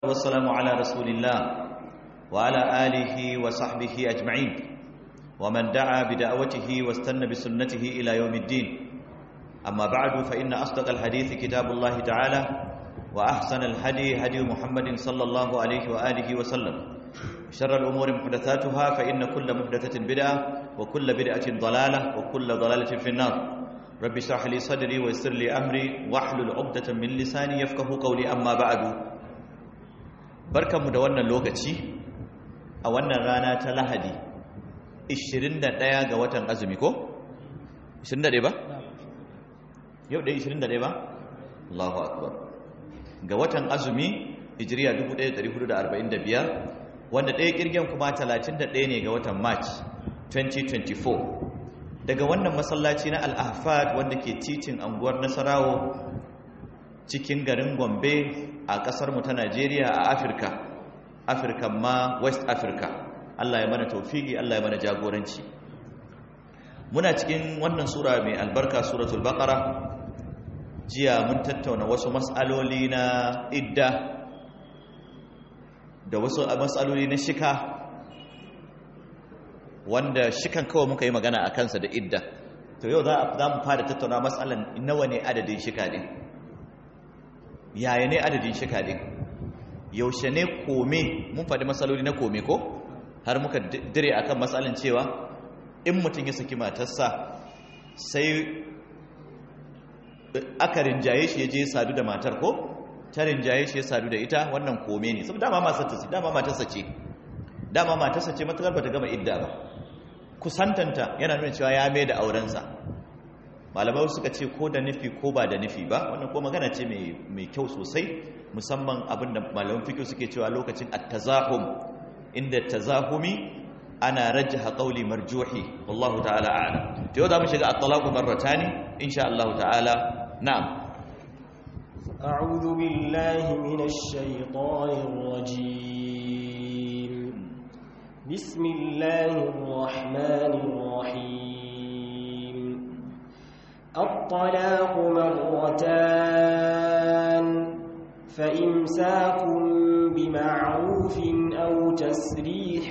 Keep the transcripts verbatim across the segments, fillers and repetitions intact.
والسلام على رسول الله وعلى آله وصحبه أجمعين ومن دعا بدعوته واستنى بسنته إلى يوم الدين أما بعد فإن أصدق الحديث كتاب الله تعالى وأحسن الهدي هدي محمد صلى الله عليه وآله وسلم شر الأمور محدثاتها فإن كل محدثة بدعة وكل بدعة ضلالة وكل ضلالة في النار رب اشرح لي صدري ويسر لي أمري واحلل عقدة من لساني يفقه قولي أما بعد barkanmu da wannan lokaci a wannan rana ta Lahadi ishirin da ɗaya ga watan azumi ko ishirin da ɗaya ba yau dai ishirin da ɗaya ba Allahu akbar ga watan azumi hijriya dubu ɗaya da ɗari hudu da arba'in da biyar wanda ɗaya kirgen kuma talatin da ɗaya ne ga watan March twenty twenty-four daga wannan masallaci na Al-Ahfad wanda ke titin anguwar Nasarawo cikin garin Gombe a ƙasarmu ta Najeriya a Afirka Afirka ma West Africa Allah ya mana taufiki Allah ya mana jagoranci muna cikin wannan sura mai albarka suratul baqara jiya mun tattauna wasu mas'aloli na idda da wasu mas'aloli na shika wanda shikan kawai muka yi magana a kansa da idda to yau za mu fara tattauna mas'alan nawa ne adadin shika din yaya ne adadin shika din yaushe ne kome mun faɗi matsaloli na kome ko har muka dire akan matsalin cewa in mutum ya saki matarsa sai aka rinjaye shi ya je sadu da matar ko ta rinjaye shi ya sadu da ita wannan kome ne saboda dama matarsa ce dama matarsa ce dama matarsa ce matakar ba ta gama idda ba kusantanta yana nuna cewa ya mai da aurensa malamai suka ce ko da nufi ko ba da nufi ba wannan ko magana ce mai kyau sosai musamman abinda malaman fiqh suke cewa lokacin at-tazahum inda tazahumi ana rajjaha qawli marjuhi wallahu ta'ala a'lam to yau zamu shiga at-talaq marratani insha Allah ta'ala na'am a'udhu billahi minash shaitanir rajim bismillahir rahmanir rahim الطلاق مرتان فإمساك بمعروف أو تسريح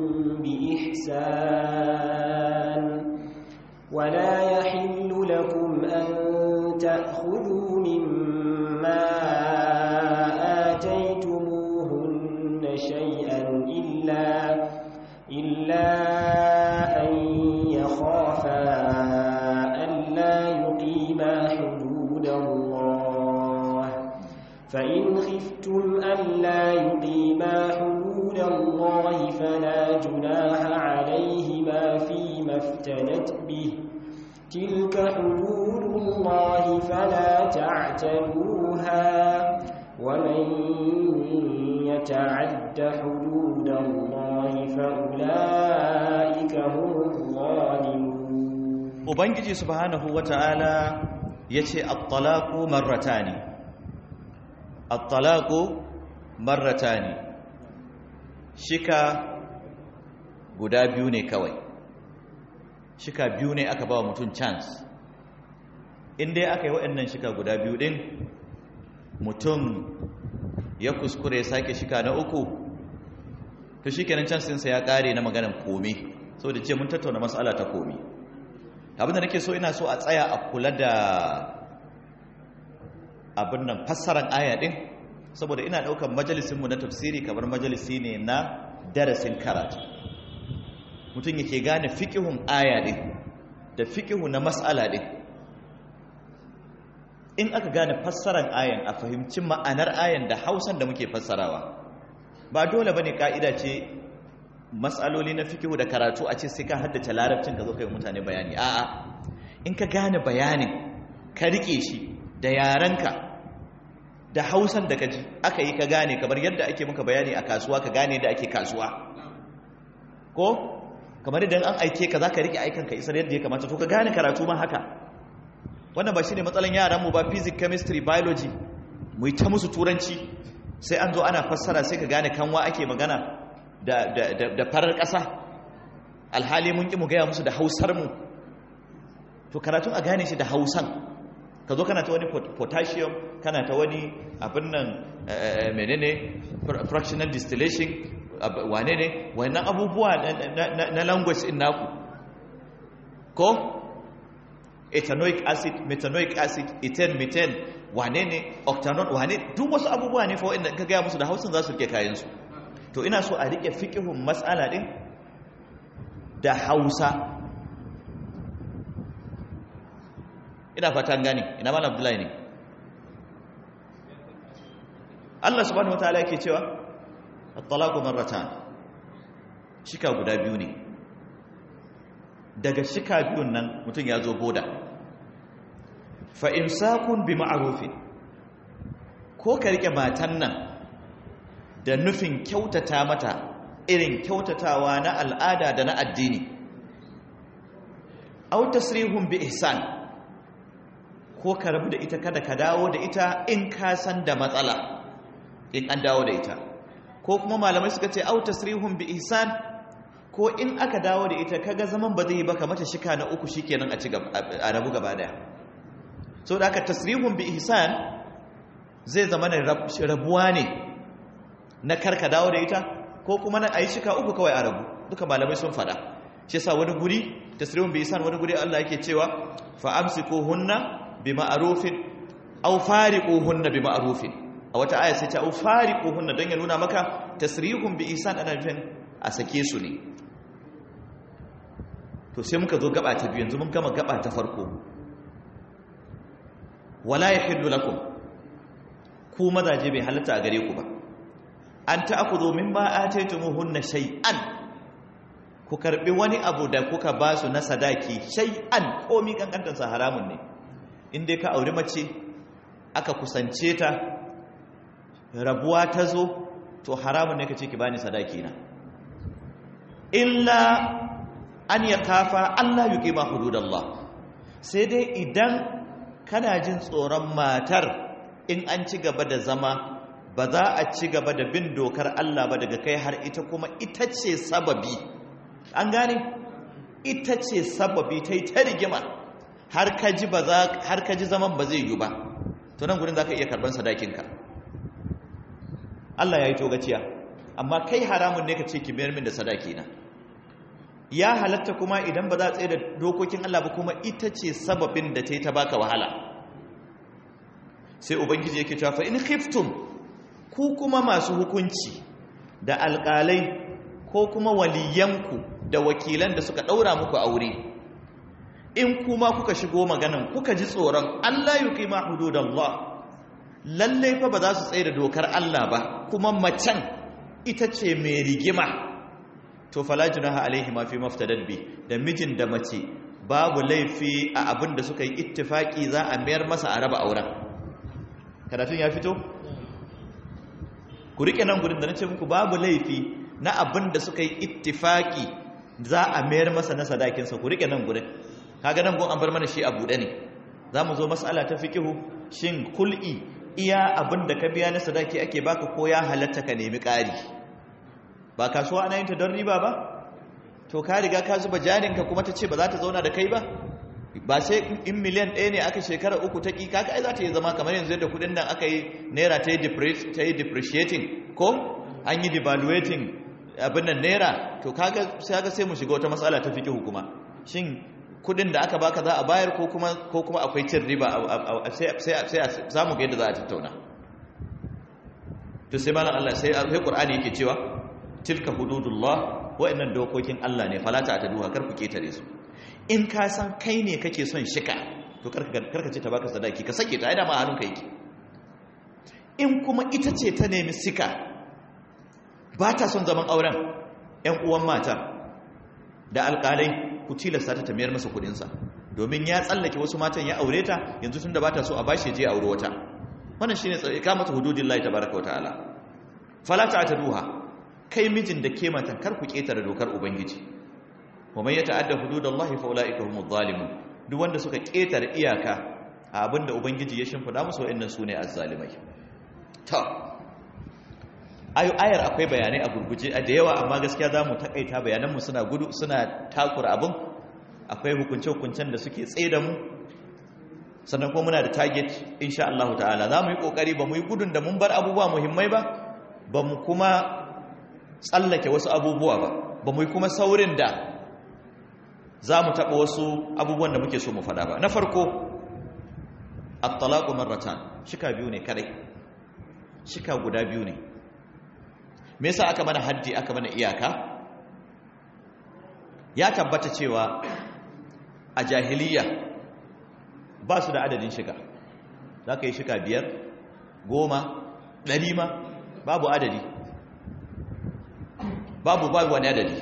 بإحسان ولا يحل لكم أن تأخذوا مما آتيتموهن شيئا إلا إلا أن يخافا فإن خفتم ألا يقيما حدود الله فلا جناح عليهما فيما افتدت به تلك حدود الله فلا تعتدوها ومن يتعد حدود الله فأولئك هم الظالمون وبنجي سبحانه وتعالى يتي الطلاق مرتان at-talaqu marratani shika guda biyu ne kawai shika biyu ne aka ba mutum chance in dai aka yi waɗannan shika guda biyu din mutum ya kuskure sake shika na uku to shikenan chance ɗinsa ya ƙare na maganan komi saboda ce mun tattauna mas'ala ta komi abinda nake so ina so a tsaya a kula da abin nan fassarar aya din saboda ina daukar majalisinmu na tafsiri kamar majalisi ne na darasin karatu mutum yake gane fiqhun aya din da fiqhu na mas'ala din in aka gane fassarar ayan a fahimci ma'anar ayan da Hausan da muke fassarawa ba dole bane kaida ce mas'aloli na fiqhu da karatu a ce sai ka haddace larabcin ka zo kai mutane bayani a'a in ka gane bayanin ka rike shi da yarenka da Hausan da kaji aka yi ka gane kamar yadda ake muka bayani a kasuwa ka gane da ake kasuwa ko kamar idan an aike ka zaka rike aikan ka isar yadda ya kamata to ka gane karatu ma haka wannan ba shine matsalan yaran mu ba physics chemistry biology mu yi ta musu turanci sai an zo ana fassara sai ka gane kanwa ake magana da da da, da farar ƙasa alhali mun ki mu gaya musu da Hausar mu to karatun a gane shi da Hausan ka zo kana ta wani potassium kana ta wani abin nan menene fractional distillation wane ne wannan abubuwa na language in naku ko ethanoic acid methanoic acid ethane methane wane ne octanol wane duk wasu abubuwa ne fa wanda ka gaya musu da hausin za su rike kayansu to ina so a rike fiqhun mas'ala din da Hausa ina fatan gani ina malam Abdullahi ne Allah subhanahu wataala yake cewa at-talaqu marratan shika guda biyu ne daga shika biyun nan mutum ya zo boda fa imsakun bi ma'rufin ko ka rike matan nan da nufin kyautata mata irin kyautatawa na al'ada da na addini aw tasrihun bi ihsan ko ka rabu da ita kada ka dawo da ita in ka san da matsala in an dawo da ita ko kuma malamai suka ce aw tasrihun bi ihsan ko in aka dawo da ita kaga zaman ba zai yi ba ka mata shika na uku shikenan a ci gaba a rabu gaba daya so da aka tasrihun bi ihsan zai zama ne rabuwa ne na karka dawo da ita ko kuma na ayi shika uku kawai a rabu duka malamai sun fada shi yasa wani guri tasrihun bi ihsan wani guri Allah yake cewa fa amsikuhunna bi ma'rufin aw fariquhunna bi ma'rufin a wata aya sai ta aw fariquhunna dan ya nuna maka tasrihun bi ihsan ana nufin a sake su ne to sai muka zo gaba ta biyu yanzu mun gama gaba ta farko wala yahillu lakum ku mazaje bai halatta a gare ku ba an ta'khudhu mimma ataytumuhunna shay'an ku karbi wani abu da kuka ba su na sadaki shay'an komi kankantar sa haramun ne in dai ka auri mace aka kusance ta rabuwa ta zo to haramun ne kace ki bani sadaki na illa an yakafa Allah yuqima hududallah sai dai idan kana jin tsoron matar in an ci gaba da zama ba za a ci gaba da bin dokar Allah ba daga kai har ita kuma ita ce sababi an gane ita ce sababi ta yi ta rigima har ka ji ba za har ka ji zaman ba zai yi ba to nan gurin zaka iya karban sadakinka Allah ya yi togaciya amma kai haramun ne ka ce ki mayar min da sadaki na ya halatta kuma idan ba za a tsaye da dokokin Allah ba kuma ita ce sababin da ta yi ta baka wahala sai ubangiji yake cewa fa in khiftum ku kuma masu hukunci da alƙalai ko kuma waliyanku da wakilan da suka ɗaura muku aure in kuma kuka shigo maganan kuka ji tsoron Allah yuqima hududallah lalle fa ba za su tsaye da dokar Allah ba kuma macen ita ce mai rigima to fala junaha alaihi ma fi maftadat bi da mijin da mace babu laifi a abin da suka yi ittifaki za a mayar masa a raba auren karatun ya fito ku rike nan gurin da nace muku babu laifi na abin da suka yi ittifaki za a mayar masa na sadakin sa ku rike nan gurin kaga nan gon an bar mana shi a bude ne zamu zo mas'ala ta fiqhu shin kul'i iya abin da ka biya na sadaki ake baka ko ya halatta ka nemi ƙari ba kasuwa ana yin ta don riba ba to ka riga ka zuba jarinka kuma ta ce ba za ta zauna da kai ba ba sai in miliyan ɗaya ne aka shekara uku ta ƙi kaka ai za ta yi zama kamar yanzu yadda kudin nan aka yi naira ta yi depreciating ko an yi devaluating abin nan naira to kaga sai sai mu shiga wata matsala ta fiƙi hukuma shin kudin da aka baka za a bayar ko kuma ko kuma akwai cin riba sai sai a samu ga yadda za a tattauna to sai malam Allah sai sai Qur'ani yake cewa tilka hududullah wa'annan dokokin Allah ne falata ta duha kar ku ketare su in ka san kai ne kake son shika to karka karka ce ta baka sadaki ka sake ta ai da ma hannunka yake in kuma ita ce ta nemi sika ba ta son zaman auren ƴan uwan mata da alƙalai ku tilasta ta tamiyar masa kudin sa domin ya tsallake wasu matan ya aure ta yanzu tunda ba ta so a bashi je aure wata wannan shine ikamatu hududillahi tabaaraka wa ta'ala falata ta duha kai mijin da ke matan kar ku ketare dokar ubangiji wa man yata'adda hududallahi fa ulaika humuz zalimun duk wanda suka ketare iyaka a abinda ubangiji ya shimfida musu wa'annan sune azzalimai to ayu ayar akwai bayanai a gurguje da yawa amma gaskiya zamu takaita bayanan mu suna gudu suna takura abun akwai hukunce hukuncen da suke tsaye da mu sannan kuma muna da target insha Allah ta'ala za mu yi kokari ba mu yi gudun da mun bar abubuwa muhimmai ba ba mu kuma tsallake wasu abubuwa ba ba mu yi kuma saurin da za mu taɓa wasu abubuwan da muke so mu faɗa ba. Na farko at-talaqu marratan, shika biyu ne kadai, shika guda biyu ne. Me yasa aka mana haddi, aka mana iyaka? Ya tabbata cewa a jahiliya ba su da adadin shika, za ka yi shika biyar, goma, ɗari ma, babu adadi, babu babu wani adadi.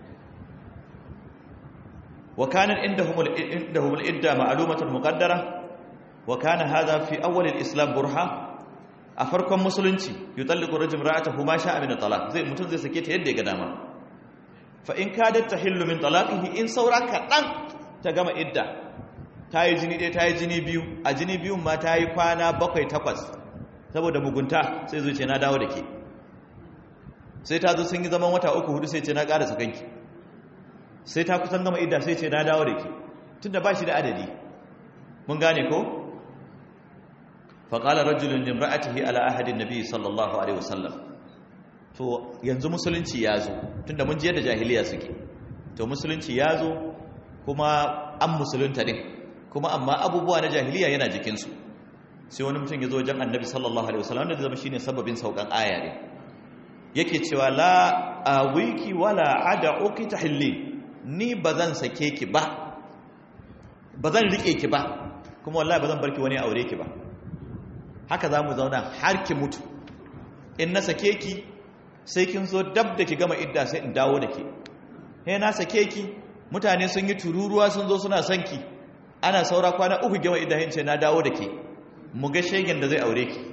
wa kanan indahum al-idda ma'lumatan muqaddara wa kana hadha fi awwal al-islam burha. A farkon musulunci yutalliqu rajul ra'atahu ma sha'a min talaq, zai mutun zai sake ta yadda ya ga dama. Fa in kadat tahillu min talaqihi, in saura kadan ta gama idda, ta yi jini ɗaya ta yi jini biyu, a jini biyun ma ta yi kwana bakwai takwas saboda mugunta, sai zai ce na dawo da ke. Sai ta zo sun yi zaman wata uku hudu sai ce na ƙara sakanki. Sai ta kusan gama idda sai ce na dawo da ke, tunda ba shi da adadi. Mun gane ko? faƙala rajulun limra'atihi ala ahadin nabi sallallahu alaihi wasallam. To yanzu musulunci ya zo, tunda mun ji yadda jahiliya suke. To musulunci ya zo kuma an musulunta ne, kuma amma abubuwa na jahiliya yana jikinsu. Sai wani mutum ya zo wajen annabi sallallahu alaihi wasallam, wanda zama shine sababin saukan aya ne. Yake cewa la awiki wala ad'uki tahilli, ni bazan sake ki ba, bazan rike ki ba, kuma wallahi bazan barki wani aure ki ba. Haka za mu zauna har ki mutu. In na sake ki sai kin zo dab da ki gama idda sai in dawo da ke. He na sake ki, mutane sun yi tururuwa sun zo suna son ki, ana saura kwana uku gama idda hin ce na dawo da ke, mu ga shegen da zai aure ki.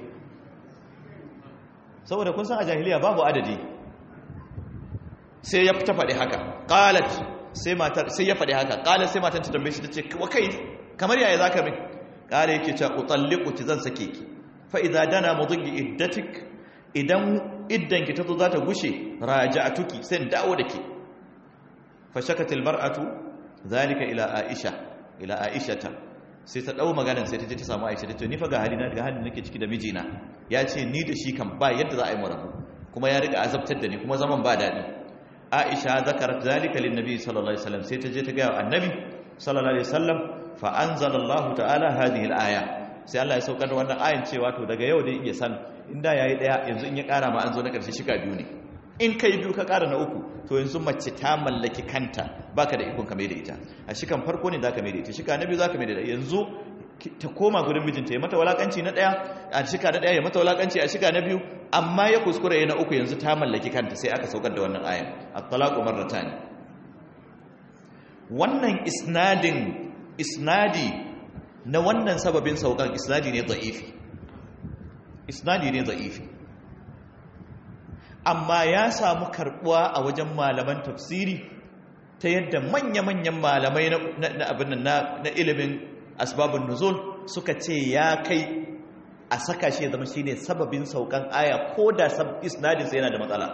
Saboda kun san a jahiliya babu adadi. Sai ya fita faɗi haka, qalat sai matar sai ya faɗi haka, qalat sai matar ta tambaye shi tace wa kai kamar yaya zaka min? Qala yake cewa utalliquki, zan sake ki. Fa idza dana mudhi iddatik, idan iddanki ta zo za ta gushe, raja'atuki, sai in dawo da ke. Fa shakatil mar'atu zalika ila Aisha, ila Aishata, sai ta dau maganar sai ta je ta samu Aisha, ta ce ni fa ga halina ga halin nake ciki da mijina, ya ce ni da shi kan ba yadda za a yi mu rabu, kuma ya riga azabtar da ni, kuma zaman ba daɗi. Aisha zakarat zalika lin nabi sallallahu alaihi wasallam, sai ta je ta ga annabi sallallahu alaihi wasallam, fa anzalallahu ta'ala hadhihi al-aya, sai Allah ya saukar da wannan ayan cewa to daga yau dai iya san inda yayi daya, yanzu in ya kara ma an zo na karshe shika biyu ne. In kai biyu ka kara na uku, to yanzu mace ta mallaki kanta, baka da ikon ka mai da ita. A shikan farko ne zaka mai da ita, shika na biyu zaka mai da ita. Yanzu ta koma gurin mijinta, ya mata walakanci na daya, a shika na daya ya mata walakanci a shika na biyu, amma ya kuskura ya na uku, yanzu ta mallaki kanta, sai aka saukar da wannan ayan at-talaqu marratan. Wannan isnadin isnadi na wannan sababin saukan isnadi ne da'ifi, isnadi ne da'ifi, amma ya samu karbuwa a wajen malaman tafsiri ta yadda manya-manyan malamai na abin na ilimin asbabun nuzul suka ce ya kai a saka shi zama shine sababin saukan aya, ko da isnadin sa yana da matsala.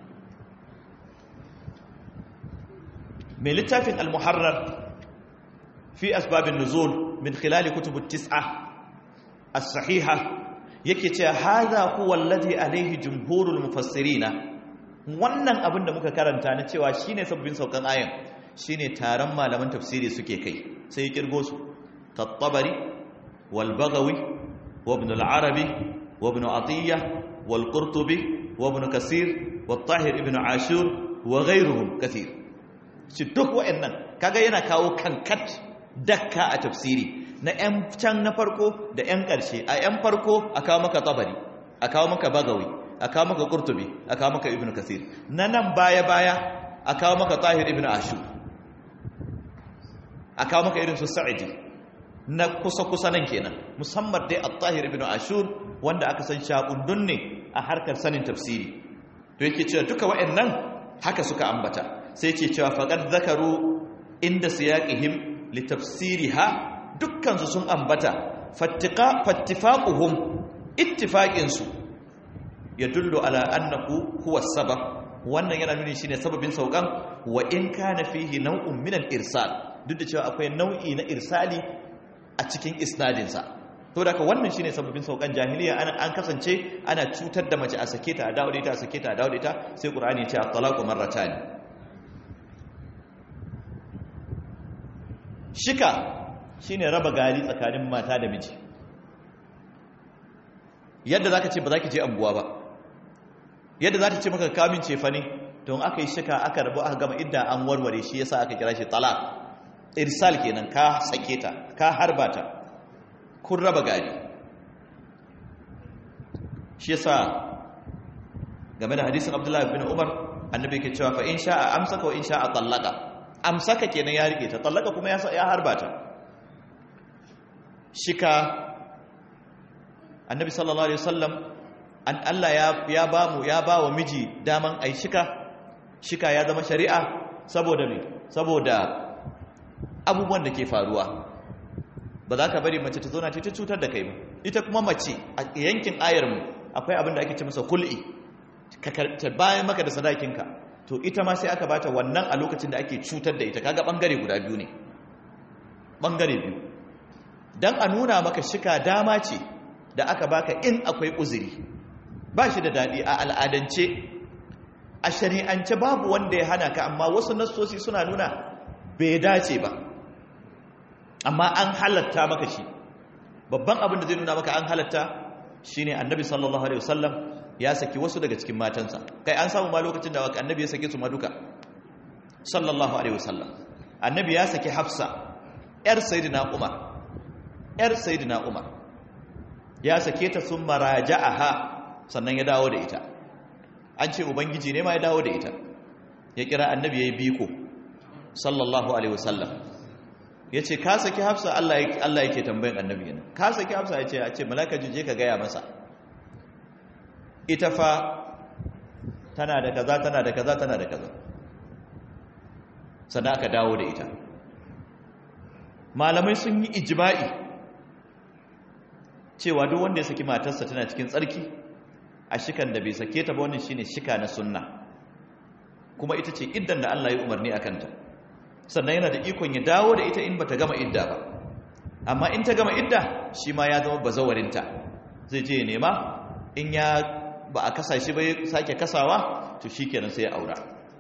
mai littafin al-muharrar fi asbabin nuzul min khilal kutub at-tis'a as-sahiha yake cewa hadha huwa alladhi alayhi jumhurul mufassirina. Wannan abin da muka karanta na cewa shine sabbin saukan ayan shine taron malaman tafsiri suke kai, sai ya kirgo su kat-Tabari wal Baghawi wa ibn al-Arabi wa ibn Atiyya wal Qurtubi wa ibn Kasir wa Tahir ibn Ashur wa ghayruhum kathir. Shi duk wa'annan kaga yana kawo kankat dakka a tafsiri na ‘yan can na farko da ‘yan ƙarshe. A ‘yan farko a kawo maka Tabari, a kawo maka Bagawi, a kawo maka Qurtubi, a kawo maka Ibn Kasir. Na nan baya-baya a kawo maka Tahir Ibn Ashur, a kawo maka irin su Sa'idi na kusa-kusa nan kenan, musamman dai a Tahir Ibn Ashur wanda aka san shaƙundun ne a harkar sanin tafsiri. To yake cewa duka wa'annan haka suka ambata, sai ke cewa faƙad zakaru inda siyaƙihim litafsiriha, dukkansu sun ambata fattifaquhum, ittifaqinsu ya dullu ala annahu huwa sabab. Wannan yana nuni shine sababin saukan, wa in kana fihi naw'un min al-irsal, duk da cewa akwai nau'i na irsali a cikin isnadinsa. to da ka wannan shine sababbin saukan jahiliya an, an kasance ana cutar da mace a sake ta a dawo da ita a sake ta a dawo da ita sai Qur'ani ya ce at-talaqu marratan. Shika shine raba gari tsakanin mata da miji. Yadda zaka ce ba za ki je anguwa ba, yadda za ta ce maka kamin cefa ne, don aka yi shika aka rabu aka gama idda an warware shi yasa aka kira shi talaq. Irsal kenan, ka sake ta, ka harba ta, kun raba gari. Shi yasa game da hadisin Abdullahi bin Umar annabi yake cewa fa in sha'a amsaka wa in sha'a tallaqa. Amsaka kenan ya rike ta, tallaqa kuma ya harba ta. Shika annabi sallallahu alaihi wasallam an Allah ya ya ba mu ya ba wa miji daman ai shika. Shika ya zama shari'a saboda me saboda abubuwan da ke faruwa. Ba za ka bari mace ta zauna ta cutar da kai ba. Ita kuma mace a yankin ayar mu akwai abin da ake ce masa kul'i, ka karta bayan maka da sadakinka. To ita ma sai aka bata wannan a lokacin da ake cutar da ita. Kaga bangare guda biyu ne, bangare biyu, dan a nuna maka shika dama ce da aka baka in akwai uzuri. Ba shi da daɗi a al'adance, a shari'ance babu wanda ya hana ka, amma wasu nassosi suna nuna bai dace ba, amma an halatta maka shi. Babban abin da zai nuna maka an halatta shine annabi sallallahu alaihi wasallam ya saki wasu daga cikin matansa. Kai an samu ma lokacin da annabi ya sake su ma duka sallallahu alaihi wasallam. Annabi ya saki Hafsa yar sayyidina Umar, yar sayyidina Umar ya sake ta, sun maraja'aha, sannan ya dawo da ita. An ce ubangiji ne ma ya dawo da ita, ya kira annabi yayi biko sallallahu alaihi wasallam. Ya ce ka saki Hafsa? Allah yake tambayin annabi yana, ka saki Hafsa? Ya ce a ce malaka je ka gaya masa ita fa tana da kaza tana da kaza tana da kaza. Sannan aka dawo da ita. Malamai sun yi ijma'i cewa duk wanda ya saki matarsa tana cikin tsarki, a shikan da bai sake ta ba wannan shine shika na sunna, kuma ita ce iddan da Allah ya umarni akan ta. Sannan yana da ikon ya dawo da ita in bata gama idda ba, amma in ta gama idda shi ma ya zama bazawarinta, zai je ya nema, in ya ba a kasa shi ba ya sake kasawa to shikenan sai ya aura.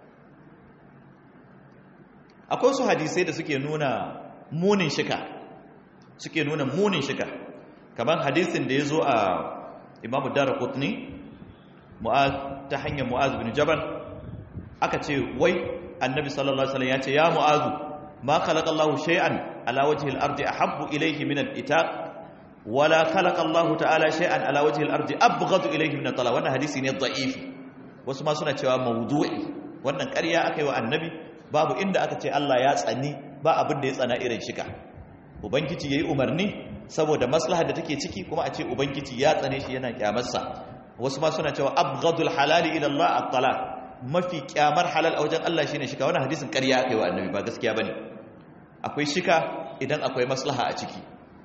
Akwai su hadisai da suke nuna munin shika, suke nuna munin shika, kamar hadisin da ya zo a Imam Daraqutni ta hanyar Mu'az bin Jabal, aka ce wai annabi sallallahu alaihi wasallam ya ce ya Mu'azu, ma khalaqa Allahu shay'an ala wajhi al-ardi ahabbu ilayhi min al-itaq wala khalaqa Allahu ta'ala shay'an ala wajhi al-ardi abghadu ilayhi min at-talaq. Wannan hadisi ne da'if, wasu ma suna cewa mawdu'i. Wannan ƙarya aka yi wa annabi, babu inda aka ce Allah ya tsani, ba abin da ya tsana irin shika. Ubangiji yayi umarni saboda maslahar da take ciki, kuma a ce ubangiji ya tsane shi yana kyamarsa. Wasu ma suna cewa abghadul halali ila Allah at-talaq, mafi kyamar halal a wajen Allah shine shika. Wannan hadisin ƙarya aka yi wa annabi, ba gaskiya bane. Akwai shika idan akwai maslaha a ciki.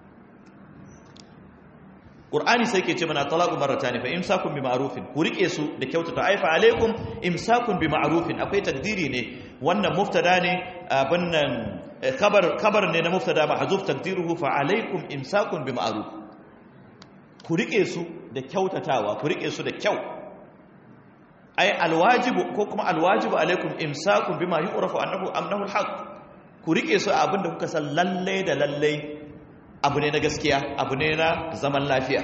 Qur'ani sai ke ce mana talaqu marratan fa imsakun bi ma'rufin, ku rike su da kyautata. Ai fa alaikum imsakun bi ma'rufin, akwai takdiri ne, wannan muftada ne, abin nan khabar khabar ne na muftada mahzuf, takdiruhu fa alaikum imsakun bi ma'ruf. Ku rike su da kyautatawa, ku rike su da kyau. Ai alwajibu ko kuma alwajibu alaikum imsakun bima yu'rafu annahu annahu alhaq. Ku rike su abin da kuka san lalle da lalle abu ne na gaskiya, abu ne na zaman lafiya.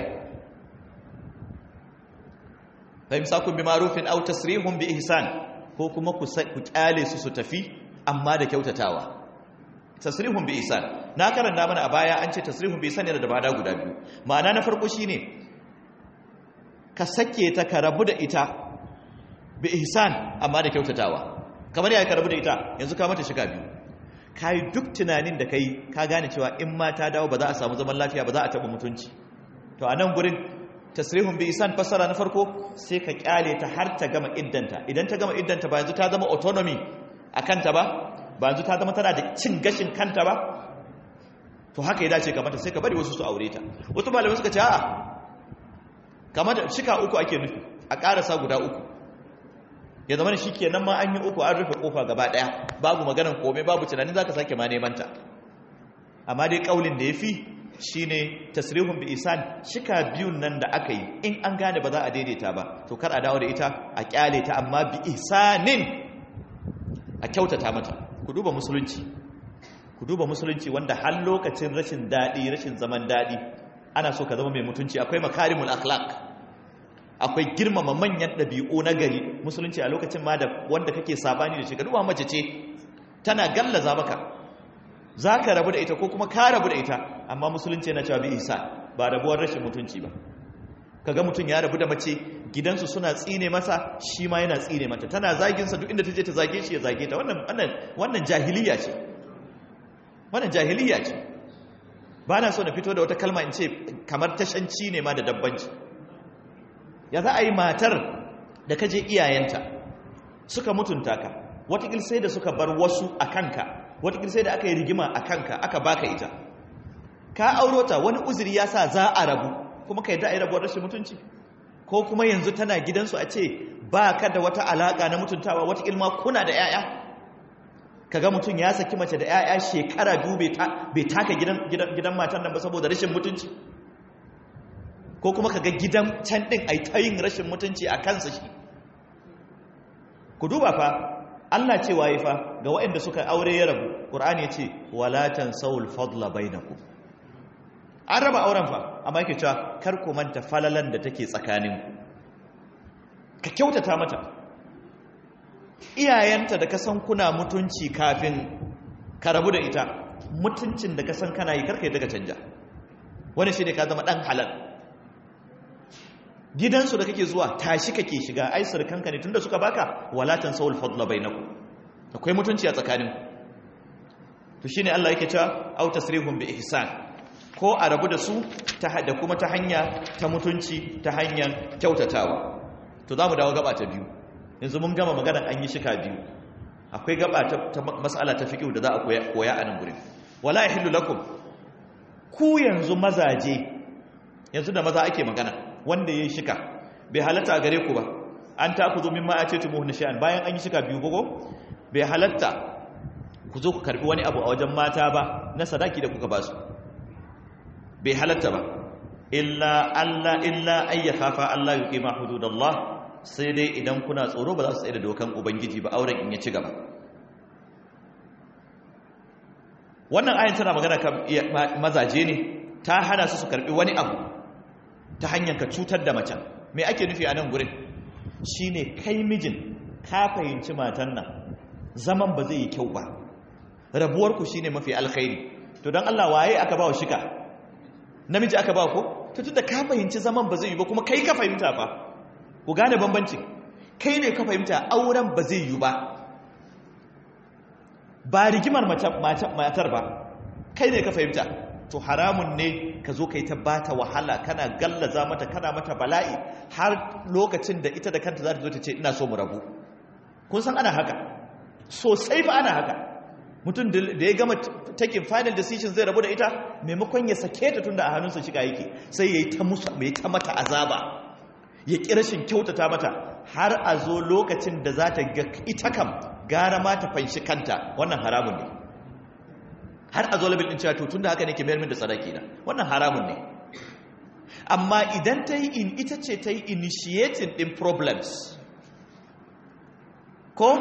Fa imsakun bi ma'rufin aw tasrihun bi ihsan, ko kuma ku kyale su su tafi amma da kyautatawa. Tasrihun bi ihsan, na karanta mana a baya an ce tasrihun bi ihsan yana da bada guda biyu. Ma'ana na farko shine ka sake ta, ka rabu da ita bi ihsan amma da kyautatawa. Kamar ya ka rabu da ita, yanzu ka mata shiga biyu, ka yi duk tunanin da ka yi, ka gane cewa in ma ta dawo ba za a samu zaman lafiya, ba za a taɓa mutunci. To a nan gurin tasrihun bi isan fassara na farko, sai ka kyale ta har ta gama iddanta. Idan ta gama iddanta ba yanzu ta zama autonomy a kanta ba, ba yanzu ta zama tana da cin gashin kanta ba, to haka ya dace kamata, sai ka bari wasu su aure ta. Wasu malamai suka ce a'a, kamar da shika uku ake nufi, a ƙarasa guda uku, ya zama shi ke nan ma an yi uku, an rufe kofa gaba ɗaya, babu maganan komai, babu tunanin za ka sake ma neman ta. Amma dai ƙaulin da ya fi shine tasrihun bi ihsan, shika biyun nan da aka yi in an gane ba za a daidaita ba to kar a dawo da ita a kyale ta, amma bi ihsanin a kyautata mata. ku duba musulunci ku duba musulunci wanda har lokacin rashin dadi rashin zaman dadi ana so ka zama mai mutunci. Akwai makarimul akhlaq, akwai girmama manyan dabi'u na gari. Musulunci a lokacin ma da wanda kake sabani da shi, ka duba mace ce tana gallaza maka, za ka rabu da ita ko kuma ka rabu da ita, amma musulunci yana cewa bi ihsan, ba rabuwar rashin mutunci ba. kaga mutum ya rabu da mace, gidansu suna tsine masa, shi ma yana tsine mata, tana zagin sa duk inda ta je ta zage shi ya zage ta. wannan wannan wannan jahiliya ce, wannan jahiliya ce. ba na so na fito da wata kalma in ce kamar tashanci ne ma da dabbanci. ya za a yi matar da kaje iyayenta suka mutunta ka, watakil sai da suka bar wasu a kanka, watakil sai da aka yi rigima a kanka aka baka ita, ka auro ta, wani uzuri ya sa za a rabu, kuma ka yi da'ai rabuwar rashin mutunci. ko kuma yanzu tana gidansu a ce ba ka da wata alaƙa na mutuntawa, watakil ma kuna da 'ya'ya, kaga mutum ya saki mace da 'ya'ya shekara biyu bai taka gidan matan nan ba saboda rashin mutunci. ko kuma kaga gidan can ɗin a yi ta yin rashin mutunci a kansa shi. ku duba fa Allah ce waye fa ga waɗanda suka aure ya rabu, Qur'ani ya ce wala tansawul fadla bainakum. An raba auren fa, amma yake cewa kar ku manta falalan da take tsakaninku, ka kyautata mata. Iyayenta da ka san kuna mutunci kafin ka rabu da ita, mutuncin da ka san kana yi karka yi daga canja, wani shi ne ka zama ɗan halal. Gidansu da kake zuwa tashi kake shiga, ai surkanka ne tunda suka baka, wala tansawul fadla bainakum, akwai mutunci a tsakaninku. to shine Allah yake cewa au tasrihum bi ihsan, ko a rabu da su ta da kuma ta hanya ta mutunci, ta hanyar kyautatawa. to zamu dawo gaba ta biyu. yanzu mun gama magana an yi shika biyu, akwai gaba ta, ta mas'ala ta fiqh da za a koya, koya a nan gurin. wala yahillu lakum, ku yanzu mazaje, yanzu da maza ake magana, wanda yayi shika bai halatta a gare ku ba an ta ku zo min ma a ce tumuhu nishan, bayan an yi shika biyu gogo bai halatta ku zo ku karbi wani abu a wajen mata ba na sadaki da kuka ba su, bai halatta ba. illa Allah illa ayya khafa Allah yuqima hududallah, sai dai idan kuna tsoro ba za su tsaye da dokan ubangiji ba, auren in ya ci gaba. wannan ayin tana magana kan mazaje ne, ta hana su su karbi wani abu ta hanyar ka cutar da macen. me ake nufi a nan gurin shine kai mijin ka fahimci matan nan zaman ba zai yi kyau ba, rabuwarku shine mafi alkhairi, to don Allah waye aka ba wa shika? namiji aka ba ko? to tunda ka fahimci zaman ba zai yi ba, kuma kai ka fahimta fa, ku gane bambanci, kai ne ka fahimta auren ba zai yi ba, ba rigimar matar ba, kai ne ka fahimta. to haramun ne ka zo ka yi ta bata wahala, kana gallaza mata, kana mata bala'i, har lokacin da ita da kanta za ta zo ta ce ina so mu rabu. kun san ana haka sosai ba, ana haka. mutum da ya gama taking final decision zai rabu da ita, maimakon ya sake ta tunda a hannunsa shiga yake, sai ya yi ta musu, mai ta mata azaba, ya ƙi rashin kyautata mata, har a zo lokacin da za ta ga ita kam gara ma ta fanshi kanta. wannan haramun ne. har a zo labin din cewa to tunda haka ne ke mayar min da sadaki na, wannan haramun ne. amma idan ta yi in ita ce ta yi initiating din problems, ko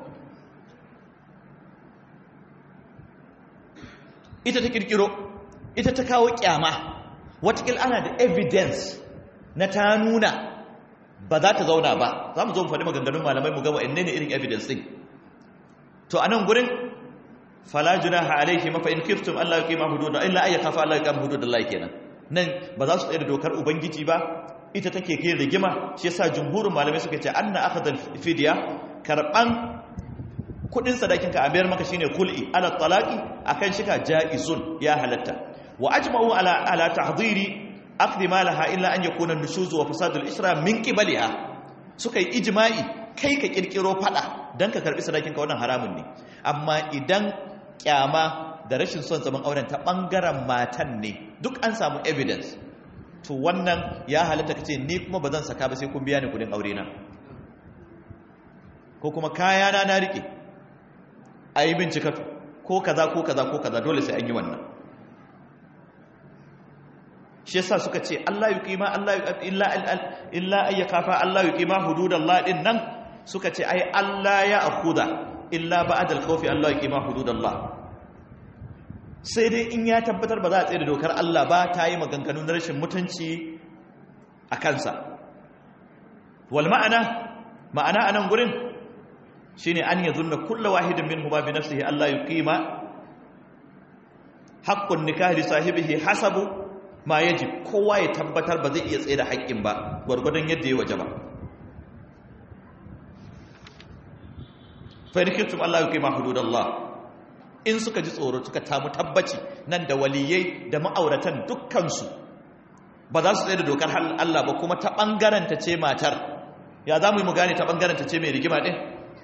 ita ta kirkiro, ita ta kawo kyama, watakil ana da evidence na ta nuna ba za ta zauna ba. za mu zo mu faɗi maganganun malamai mu gaba inne ne irin evidence din. to a nan gurin fala junaha alaihi ma fa in kiftum alla yuqima hudud illa ay khafa alla yuqima hudud Allah kenan. nan ba za su tsaye da dokar ubangiji ba, ita take kai rigima. shi yasa jumhurin malamai suka ce anna akhadha fidya, karban kudin sadakin ka a bayar maka shine kul'i ala talaqi, akan shika jaizun, ya halatta. wa ajma'u ala ala tahdhiri akhdhi malaha illa an yakuna an-nushuz wa fasad al-isra min qibaliha. suka yi ijma'i kai ka kirkiro fada dan ka karbi sadakin ka, wannan haramun ne. amma idan kyama da rashin son zaman auren ta bangaren matan ne, duk an samu evidence, to wannan ya halatta kace ni kuma bazan saka ba sai kun biya ni kudin aure na, ko kuma kaya na na rike ayi bincika ko kaza ko kaza ko kaza, dole sai an yi wannan. shi yasa suka ce Allah yuqima Allah illa illa ayyakafa Allah yuqima hududallah din nan suka ce ai Allah ya akhuda illa ba'da al-khawfi Allah yuqima hududallah, sai dai in ya tabbatar ba za a tsaye da dokar Allah ba ta yi maganganun rashin mutunci a kansa. Wal ma'ana ma'ana anan gurin shine an yazunna kullu wahidin minhuma bi nafsihi Allah yuqima haqqun nikah li sahibihi hasabu ma yajib, kowa ya tabbatar ba zai iya tsaye da haƙƙin ba gwargwadon yadda ya wajaba. fa in kuntum Allah yuqima hududallah, in suka ji tsoro suka tamu tabbaci nan da waliyai da ma'auratan dukkansu ba za su tsaye da dokar Allah ba, kuma ta ɓangaren ta ce matar, ya za mu yi mu gane ta ɓangaren ta ce mai rigima ɗin?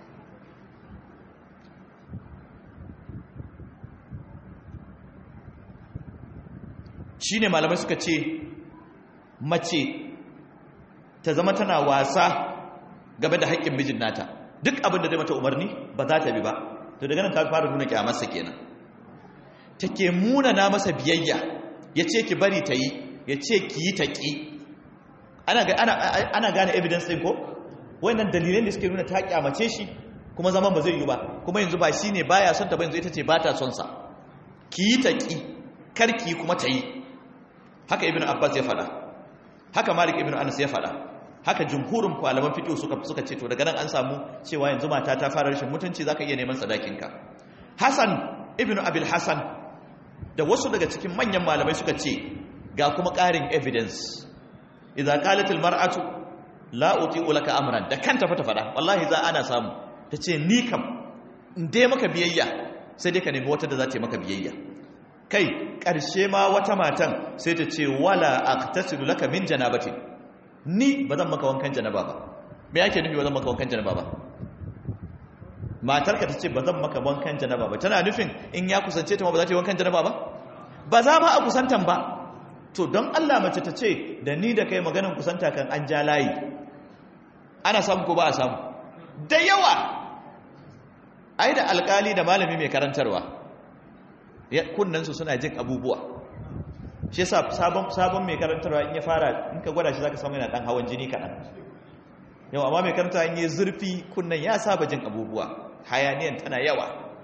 shi ne malamai suka ce mace ta zama tana wasa game da haƙƙin mijin nata, duk abin da zai mata umarni ba za ta bi ba, to daga nan ta fara nuna kyamarsa kenan. Take munana masa biyayya, ya ce ki bari ta yi, ya ce ki yi ta ƙi. Ana, ana, ana gane evidence ɗin ko? Wannan dalilin da suke nuna ta kyamace shi kuma zaman ba zai yi ba, kuma yanzu ba shi ne baya son ta ba, yanzu ita ce ba ta son sa. Ki yi ta ƙi, kar ki kuma ta yi. Haka Ibn Abbas ya faɗa, haka Malik Ibn Anas ya faɗa, haka jumhurin malaman fiqh suka suka ce to daga nan an samu cewa yanzu mata ta fara rashin mutunci, zaka iya neman sadakinka. Hasan Ibn Abil Hasan da wasu daga cikin manyan malamai suka ce ga kuma ƙarin evidence, idza qalat al mar'atu la uti'u laka amran, da kanta fa ta faɗa, wallahi za ana samu, ta ce ni kam in dai maka biyayya sai dai ka nemi wata da za ta yi maka biyayya. Kai ƙarshe ma wata matan sai ta ce wala aqtasilu laka min janabatin, ni ba zan maka wankan janaba ba. Me yake nufi ba zan maka wankan janaba ba? Matarka ta ce ba zan maka wankan janaba ba, tana nufin in ya kusance ta ma ba za ta yi wankan janaba ba? Ba za ma a kusantan ba. To don Allah mace ta ce da ni da kai maganin kusanta kan an ja layi, ana samu ko ba a samu? Da yawa. Ai da alkali da malami mai karantarwa kunnansu suna jin abubuwa, shi yasa sabon sabon mai karantarwa in ya fara, in ka gwada shi zaka samu yana dan hawan jini kaɗan. Yau amma mai karantarwa in yi zurfi kunnan ya saba jin abubuwa, hayaniyan tana yawa.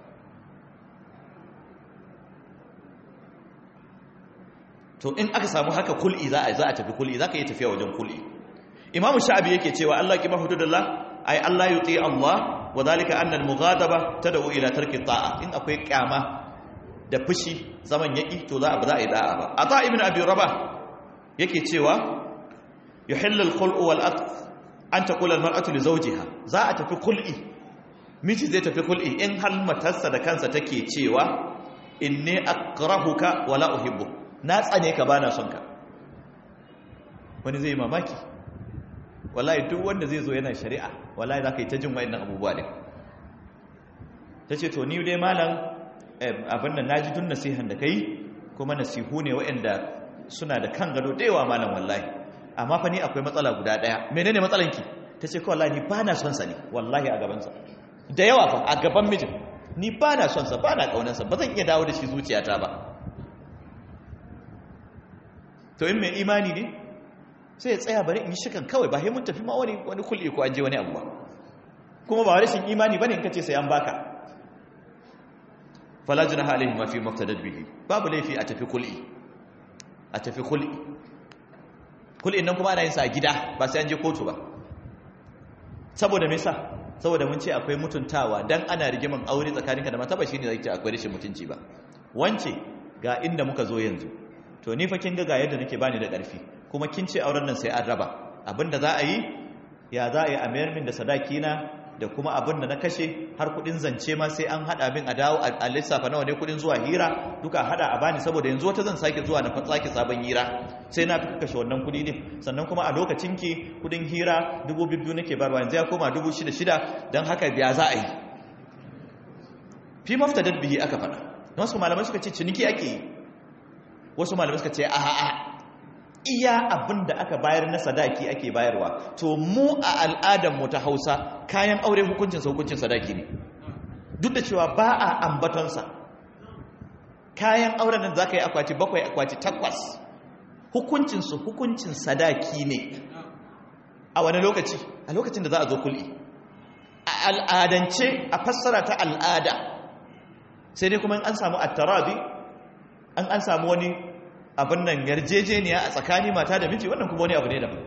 To in aka samu haka kul'i za a za a tafi kul'i, za ka yi tafiya wajen kul'i. Imamu Sha'abi yake cewa Allah ki mahududullah ay Allah yuti Allah wa dhalika anna al-mughadaba tad'u ila tarki ta'a, in akwai kyama da fushi zaman yaki to za a ba za a yi da'a ba. Ata ibn Abi Rabah yake cewa yuhillu al-khul'u wal aqd an taqula al-mar'atu li zawjiha, za a tafi kul'i, miji zai tafi kul'i in hal matarsa da kansa take cewa inni akrahuka wa la uhibbu, na tsane ka bana son ka. Wani zai mamaki, wallahi duk wanda zai zo yana shari'a wallahi za ka yi ta jin wayannan abubuwa ne. Ta ce to ni dai malam abin da na ji tun nasihan da kai, kuma nasihu ne wayanda suna da kan gado da yawa malam wallahi, amma fa ni akwai matsala guda daya. Menene matsalanki? Ta ce ko wallahi ni ba na son sa ne, wallahi a gabansa da yawa fa, a gaban mijin ni ba na son sa, ba na kaunarsa, ba zan iya dawo da shi zuciyata ba. To in mai imani ne sai ya tsaya bari in yi shikan kawai, ba sai mun tafi ma wani wani kulli ko an je wani abu ba, kuma ba rashin imani bane in kace sai an baka. Fala junaha alaihi ma fi muftadad bihi, babu laifi a tafi kulli, a tafi kulli. Kulli nan kuma ana yin sa a gida ba sai an je kotu ba. Saboda me yasa? Saboda mun ce akwai mutuntawa, dan ana rigiman aure tsakaninka da mata ba shine zai ce akwai rashin mutunci ba. Wance ga inda muka zo yanzu, to ni fa kin ga ga yadda nake bani da ƙarfi, kuma kin ce auren nan sai an raba, abinda za a yi ya za a yi a mayar min da sadaki na da kuma abinda na kashe, har kudin zance ma sai an hada min a dawo a lissafa nawa ne kudin zuwa hira, duka hada a bani, saboda yanzu wata zan sake zuwa na sake sabon hira, sai na fi kashe wannan kudi din. Sannan kuma a lokacin ki kudin hira dubu biyu nake barwa, yanzu ya koma dubu shida shida, don haka biya za a yi. Fi maftadad bihi aka faɗa. Wasu malamai suka ce ciniki ake yi, wasu malamai suka ce a'a, iya abin da aka bayar na sadaki ake bayarwa. To mu a al'adarmu ta Hausa kayan aure hukuncinsa hukuncin sadaki ne, duk da cewa ba a ambatonsa. Kayan auren nan za ka yi akwati bakwai akwati takwas, hukuncin su hukuncin sadaki ne a wani lokaci a lokacin da za a zo kul'i a al'adance a fassara ta al'ada sai dai kuma an samu at-tarabi an an samu wani abin nan yarjejeniya a tsakani mata da miji wannan kuma wani abu ne daban.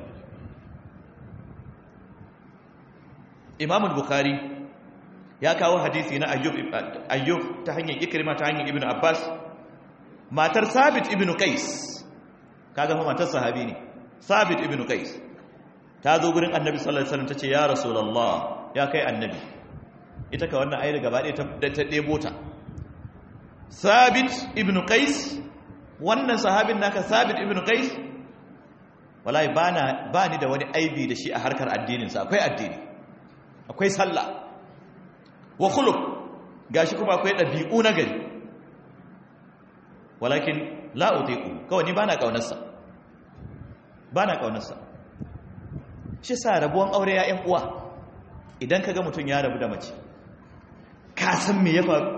Imam al-Bukhari ya kawo hadisi na Ayyub Ayyub ta hanyar Ikrima ta hanyar Ibn Abbas matar Sabit ibn Qais kaga fa matar sahabi ne Sabit ibn Qais ta zo gurin Annabi sallallahu alaihi wasallam tace ya Rasulullah ya kai Annabi ita ka wannan ayar gaba ɗaya ta ta debo ta Sabit ibn Qais wannan sahabin naka Sabit ibn Qais wallahi bana bani da wani aibi da shi a harkar addinin sa akwai addini akwai sallah wa khuluq gashi kuma akwai dabi'u na gari walakin la utiqu kawai ni bana kaunarsa bana kaunarsa shi sa rabuwan aure ya ƴan uwa idan kaga mutun ya rabu da mace ka san me ya faru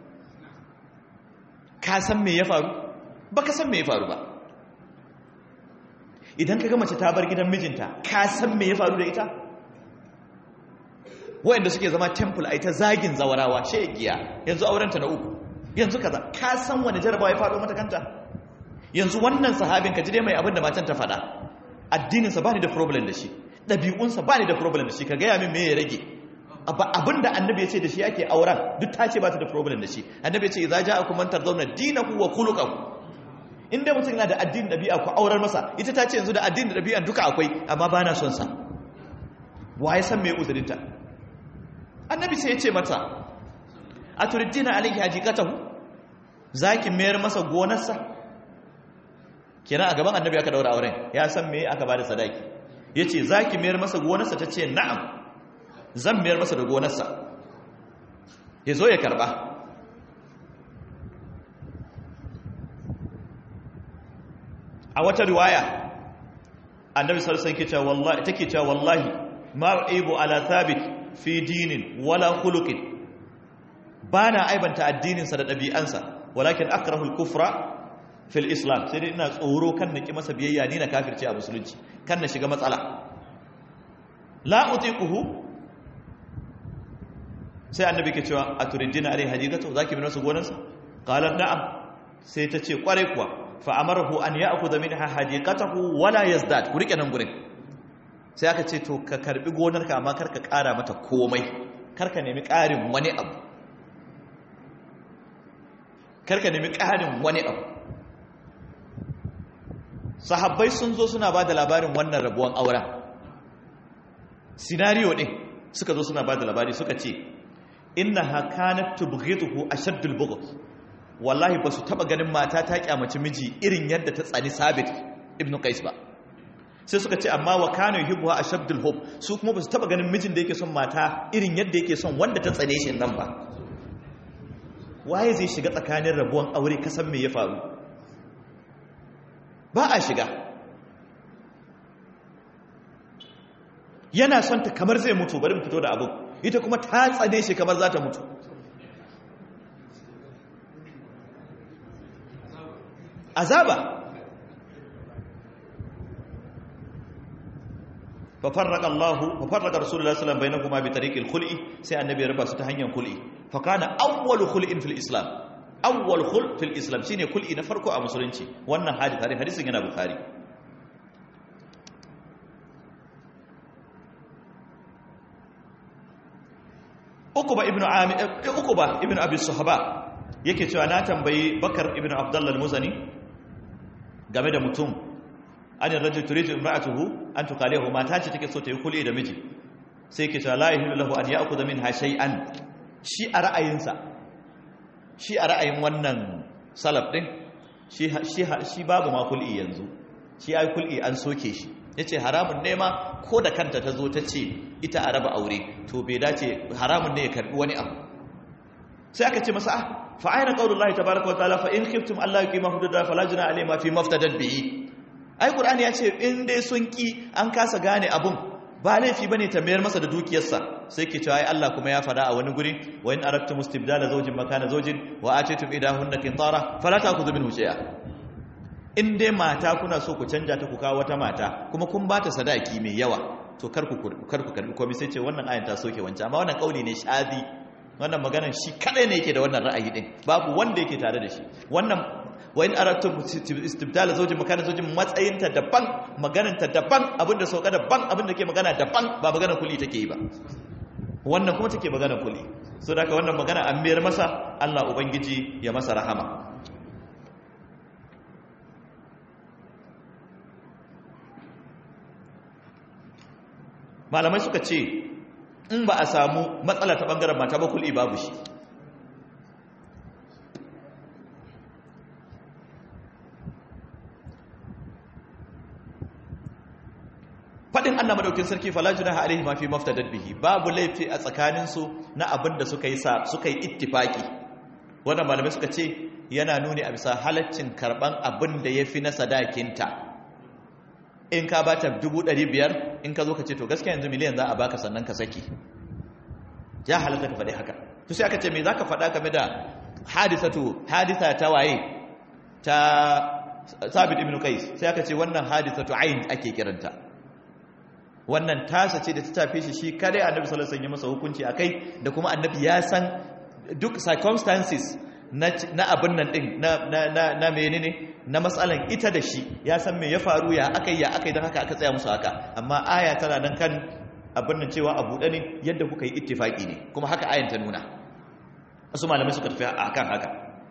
ka san me ya faru baka san me ya faru ba idan kaga mace ta bar gidan mijinta ka san me ya faru da ita wayanda suke zama temple ai ta zagin zawarawa shegiya yanzu aurenta na uku yanzu kaza ka san wani jarabawa ya faɗo mata kanta yanzu wannan sahabin ka ji dai mai abin da matan ta faɗa addininsa bani da problem da shi ɗabi'unsa bani da problem da shi ka gaya min me ya rage abin da annabi ya ce da shi ake auren duk ta ce ba ta da problem da shi annabi ya ce idza ja'akum man tardawna dinahu wa khuluquhu inda mutum yana da addinin ɗabi'a ku aurar masa ita ta ce yanzu da addinin ɗabi'a duka akwai amma ba na son sa wa ya san me uzurinta annabi sai ya ce mata a turiddina alaihi hajiqatahu zaki mayar masa gonarsa kenan a gaban annabi aka daura auren ya san me aka bada sadaki yace zaki mayar masa gonarsa tace na'am zan mayar masa da gonarsa yazo ya karba a wata riwaya annabi sallallahu alaihi wasallam yake cewa wallahi take cewa wallahi ma aibu ala thabit fi dinin wala khuluqin bana aibanta addininsa da ɗabi'ansa walakin akrahu al-kufra fil islam sai dai ina tsoro kan naki masa biyayya ni na kafirce a musulunci kan na shiga matsala la utiquhu sai annabi ke cewa aturidina alai hadithatu zaki bin wasu gonansa qalat na'am sai ta ce kware kuwa fa amarahu an ya'khudha minha hadiqatahu wala yazdad ku rike nan gurin sai aka ce to ka karbi gonarka amma karka kara mata komai karka nemi karin wani abu karka nemi karin wani abu sahabbai sun zo suna bada labarin wannan rabuwan auren scenario din suka zo suna bada labari suka ce innaha kanat tubghituhu ashaddul bughd wallahi basu taba ganin mata ta kyamaci miji irin yadda ta tsani Sabit ibn Qais ba sai suka ce amma wa kana yuhibbuha ashaddul hub su kuma basu taba ganin mijin da yake son mata irin yadda yake son wanda ta tsane shi nan ba waye zai shiga tsakanin rabuwan aure kasan me ya faru ba a shiga yana son ta kamar zai mutu bari mu fito da abu ita kuma ta tsane shi kamar za ta mutu azaba ففرق الله ففرق رسول الله صلى الله عليه وسلم بينهما بطريق الخلع سي النبي ربا su ta hanyar khul'i fa kana awwal khul'in fil islam awwal khul' fil islam shine khul'i na farko a musulunci wannan hadisi hadisin yana bukhari Uqba ibn Amir Uqba ibn Abi Suhaba yake cewa na tambayi Bakar ibn Abdullah al-Muzani game da mutum an rajul turidu imra'atuhu an tuqalihu mata ce take so ta yi kuli da miji sai yake cewa la ilaha lahu an ya'khudha minha shay'an shi a ra'ayinsa shi a ra'ayin wannan salaf din shi shi shi babu ma kul'i yanzu shi ai kul'i an soke shi yace haramun ne ma ko da kanta ta zo ta ce ita a raba aure to bai dace haramun ne ya karbi wani abu sai aka ce masa ah fa ayna qaulullahi tabaaraka wa ta'ala fa in khiftum alla yuqima hududallahi fala junaha alayhi ma fi maftadat bihi ai qur'ani ya ce in dai sun ki an kasa gane abun ba laifi bane ta mayar masa da dukiyarsa sai ke cewa ai Allah kuma ya fada a wani guri wa in aradtum istibdala zawjin makana zawjin wa atitum idahunna qintara fala ta'khudhu minhu shay'a in dai mata kuna so ku canja ta ku kawo wata mata kuma kun ba ta sadaki mai yawa to kar ku kar ku karbi komai sai ce wannan ayan ta soke wancan amma wannan kauli ne shazi wannan maganar shi kadai ne yake da wannan ra'ayi din babu wanda yake tare da shi wannan wa in aratum istibdal zawjin makana zawjin matsayin ta daban maganar ta daban abinda sauka daban abinda ke magana daban ba maganar kulli take yi ba wannan kuma take maganar kulli so da haka wannan magana an biyar masa Allah ubangiji ya masa rahama malamai suka ce in ba a samu matsala ta bangaren mata ba kul'i babu shi fadin Allah madaukin sarki fala junaha alaihi ma fi maftadat bihi babu laifi a tsakanin su na abin da suka yi sa suka yi ittifaki wannan malamai suka ce yana nuni a bisa halaccin karban abin da yafi na sadakinta in ka bata dubu ɗari biyar in ka zo ka ce to gaskiya yanzu miliyan za a baka sannan ka saki ya halatta ka faɗi haka to sai aka ce me za ka faɗa game da hadisatu hadisa ta waye ta sabit ibn qais sai aka ce wannan hadisatu ayn ake kiranta wannan tasa ce da ta tafe shi shi kare annabi sallallahu alaihi wasallam ya masa hukunci akai da kuma annabi ya san duk circumstances na abin nan din na na na menene na matsalan ita da shi ya san me ya faru ya akai ya akai dan haka aka tsaya musu haka amma aya tana nan kan abin nan cewa a buɗe ne yadda kuka yi ittifaki ne kuma haka ayan ta nuna wasu malamai suka tafi akan haka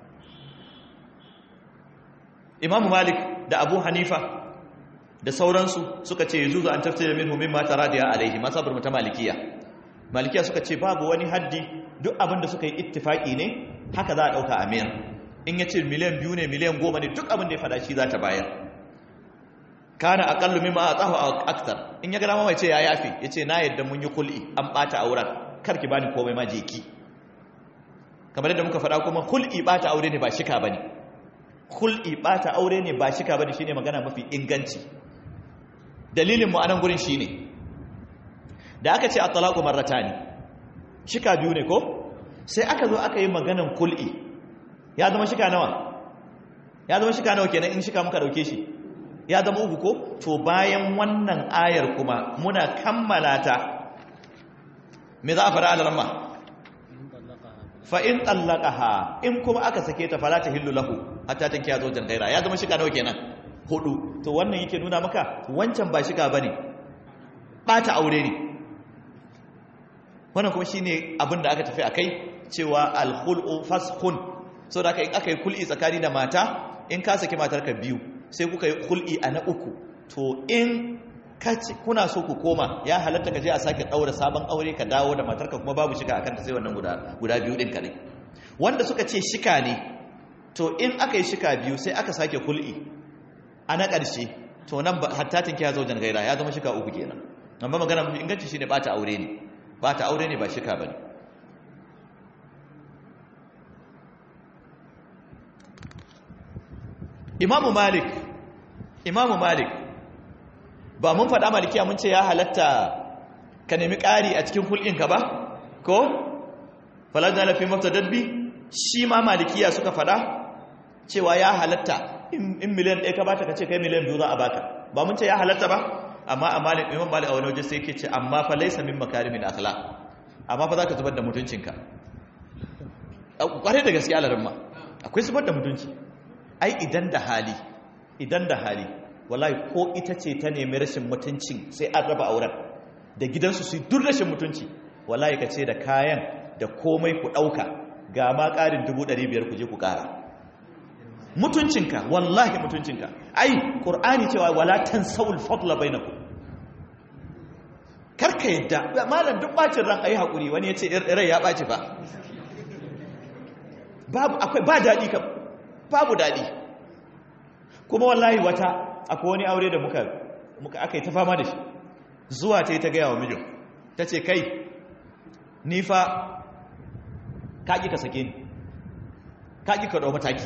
Imam Malik da Abu Hanifa da sauransu suka ce yuzu an tafsira minhu mimma taradiya alaihi masabar mata malikiya malikiya suka ce babu wani haddi duk abin da suka yi ittifaki ne haka za a dauka amir in yace miliyan biyu ne miliyan goma ne duk abin da ya fada shi za ta bayar kana aqallu mimma atahu akthar in ya ga dama mai ce ya yafi yace na yadda mun yi kul'i an bata auren karki bani komai ma jeki kamar yadda muka fada kuma kul'i bata aure ne ba shika bane kul'i bata aure ne ba shika bane shine magana mafi inganci dalilin mu anan gurin shine da aka ce at-talaqu marratani shika biyu ne ko sai aka zo aka yi maganan kul'i ya zama shika nawa ya zama shika nawa kenan in shika muka dauke shi ya zama uku ko to bayan wannan ayar kuma muna kammala ta me za a fara alarma fa in tallaqaha in kuma aka sake ta fala tahillu lahu hatta tankiya zawjan gaira ya zama shika nawa kenan hudu to wannan yake nuna maka wancan ba shika bane bata aure ne wannan kuma shine abin da aka tafi akai cewa al-khul'u faskhun so da aka in aka yi kul'i tsakani da mata in ka saki matarka biyu sai kuka yi kul'i a na uku to in kuna so ku koma ya halatta ka je a sake daura sabon aure ka dawo da matarka kuma babu shika akan ta sai wannan guda guda biyu din ka ne wanda suka ce shika ne to in aka yi shika biyu sai aka sake kul'i a na ƙarshe to nan hatta tinki ya zaujan gaira ya zama shika uku kenan amma magana mafi inganci shine bata aure ne bata aure ne ba shika bane Imamu Malik Imamu Malik ba mun faɗa malikiya mun ce ya halatta ka nemi ƙari a cikin hulɗinka ba ko falajna lafi maftadabbi shi ma malikiya suka faɗa cewa ya halatta in miliyan ɗaya ka bata ka ce kai miliyan biyu za a baka ba mun ce ya halatta ba amma a malik imam malik a wani waje sai yake ce amma fa laysa min makarimin akhlaq amma fa zaka zubar da mutuncinka kware da gaskiya alarin ma akwai zubar da mutunci ai idan da hali idan da hali wallahi ko ita ce ta nemi rashin mutuncin sai an raba auren da gidansu su duk rashin mutunci wallahi ka ce da kayan da komai ku ɗauka ga ma ƙarin dubu ɗari biyar ku je ku ƙara mutuncinka wallahi mutuncinka ai ƙur'ani cewa wala tansawul fadla bainakum karka yadda malam duk bacin ran ayi hakuri wani yace rai ya baci fa babu akwai ba dadi kam babu dadi kuma wallahi wata akwai wani aure da muka muka akai ta fama da shi zuwa ta yi ta gaya wa mijin tace kai ni fa ka ki ka sake ni ka ki ka dau mataki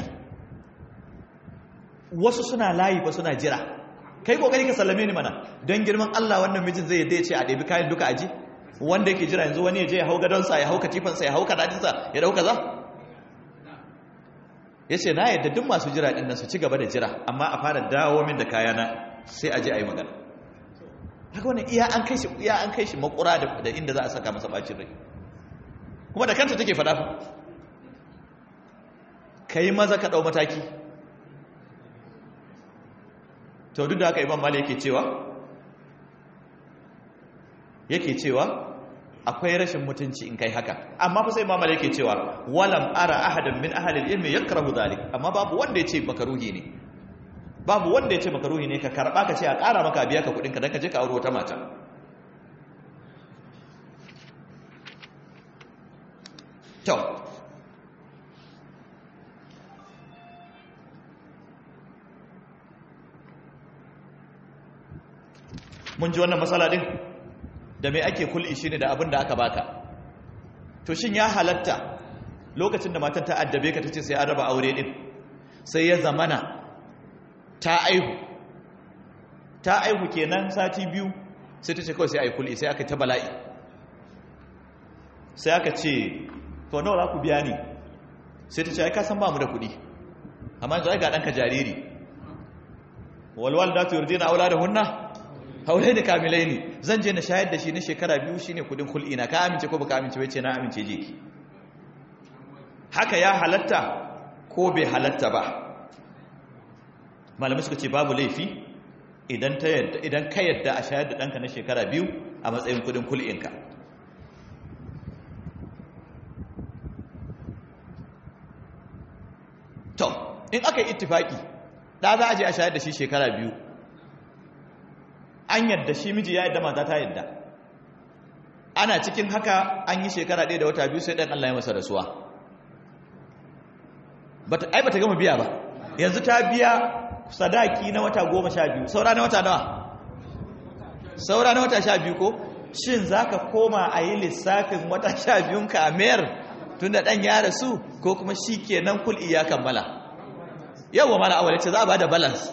wasu suna layi ba suna jira kai kokari ka sallame ni mana don girman Allah wannan mijin zai yadda ya ce a ɗabi kayan duka aji wanda yake jira yanzu wani ya je ya hau gadonsa ya hau katifansa ya hau kadadinsa ya dauka za ya ce na yadda duk masu jira ɗin nan su ci gaba da jira amma a fara dawo min da kayana sai a je a yi magana. Haka wani iya an kai shi iya an kai shi makura da inda za a saka masa bacin rai, kuma da kanta take faɗa fa kai maza ka ɗau mataki. To duk da haka Imam Malik yake cewa yake cewa akwai rashin mutunci in kai haka, amma fa sai Imam Malik yake cewa walam ara ahadan min ahli al-ilmi yakrahu dhalik, amma babu wanda yace makaruhi ne, babu wanda yace makaruhi ne ka karba ka ce a ƙara maka biya ka kudin ka dan ka je ka aure wata mata. to mun ji wannan matsala din da mai ake kul'i shine da abin da aka baka. To shin ya halatta lokacin da matan ta addabe ka tace sai an raba aure din, sai ya zamana ta aihu ta aihu kenan sati biyu sai tace kawai sai ai kul'i, sai aka ta bala'i, sai aka ce to nawa za ku biya ni, sai tace ai ka san ba mu da kuɗi, amma yanzu ai ga danka jariri, walwalidatu yurdina auladahunna haulai da kamilai ne, zan je na shayar da shi na shekara biyu shine kudin kul'i na, ka amince ko baka amince bai ce na amince je ki. Haka ya halatta ko bai halatta ba? Malamai suka ce babu laifi idan ta yadda idan ka yadda a shayar da danka na shekara biyu a matsayin kudin kul'inka. To in aka yi ittifaki da za a je a shayar da shi shekara biyu, an yadda shi miji ya yadda mata ta yadda, ana cikin haka an yi shekara ɗaya da wata biyu sai ɗan Allah ya masa rasuwa. Ai ba ta gama biya ba, yanzu ta biya sadaki na wata goma sha biyu, saura na wata nawa? Saura na wata sha biyu ko? Shin za ka koma a yi lissafin wata sha biyun ka a mayar tun da ɗan ya rasu, ko kuma shi ke nan kul'i ya kammala? Yawwa mana awale ce za a ba da balance.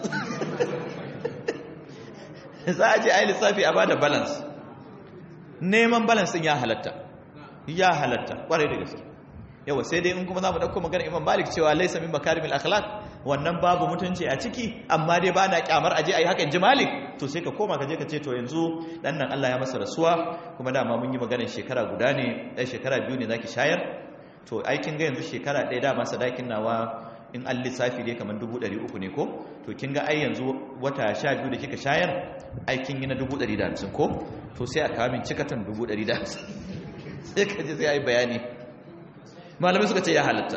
Za a je a yi lissafi a ba da balance. Neman balance ya halatta, ya halatta kwarai da gaske. Yawa sai dai in kuma za mu ɗauko magana Imam Malik cewa laisa min makarimil akhlaq, wannan babu mutunci a ciki, amma dai ba na kyamar aje a yi hakan ji Malik, to sai ka koma ka je ka ce to yanzu dan nan Allah ya masa rasuwa, kuma dama mun yi maganar shekara guda ne, ɗaya shekara biyu ne zaki shayar, to aikin ga yanzu shekara ɗaya dama sadakin nawa in an lissafi dai kamar dubu ɗari uku ne ko, to kin ga ai yanzu wata sha biyu da kika shayar aikin yi na dubu ɗari da hamsin ko, to sai a kawo min cikatan dubu ɗari da hamsin sai ka je sai a yi bayani. Malamai suka ce ya halatta.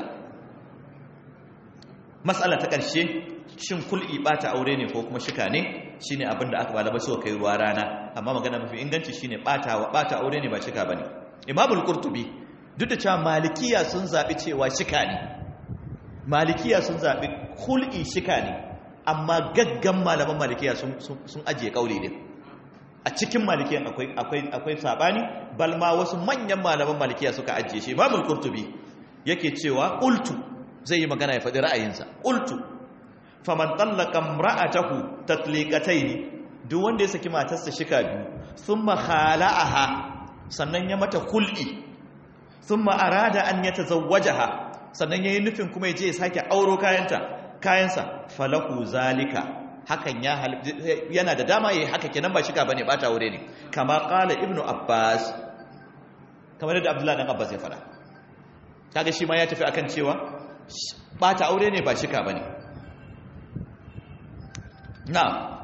Matsala ta ƙarshe, shin kul'i ɓata aure ne ko kuma shika ne, shine abin da aka malamai suka kai ruwa rana, amma magana mafi inganci shine ɓata ɓata aure ne ba shika bane. Imamul Qurtubi duk da cewa malikiya sun zaɓi cewa shika ne, malikiya sun zaɓi kul'i shika ne, amma gaggan malaman malikiya sun ajiye kauli din. A cikin malikiyan akwai akwai akwai sabani, balma wasu manyan malaman malikiya suka ajiye shi. Imamul Qurtubi yake cewa qultu, zai yi magana ya faɗi ra'ayinsa, qultu faman tallaqa imra'atahu tatliqatayn, duk wanda ya saki matarsa shika biyu, thumma khala'aha, sannan ya mata kul'i, thumma arada an yatazawwajaha, sannan yayin nufin kuma yaje ya sake auro kayanta kayansa, falahu zalika, hakan ya yana da dama yayi haka, kenan ba shika bane, bata aure ne, kama qala ibnu abbas, kamar da abdullahi dan abbas ya fada. Kaga shi ma ya tafi akan cewa bata aure ne ba shika bane. Na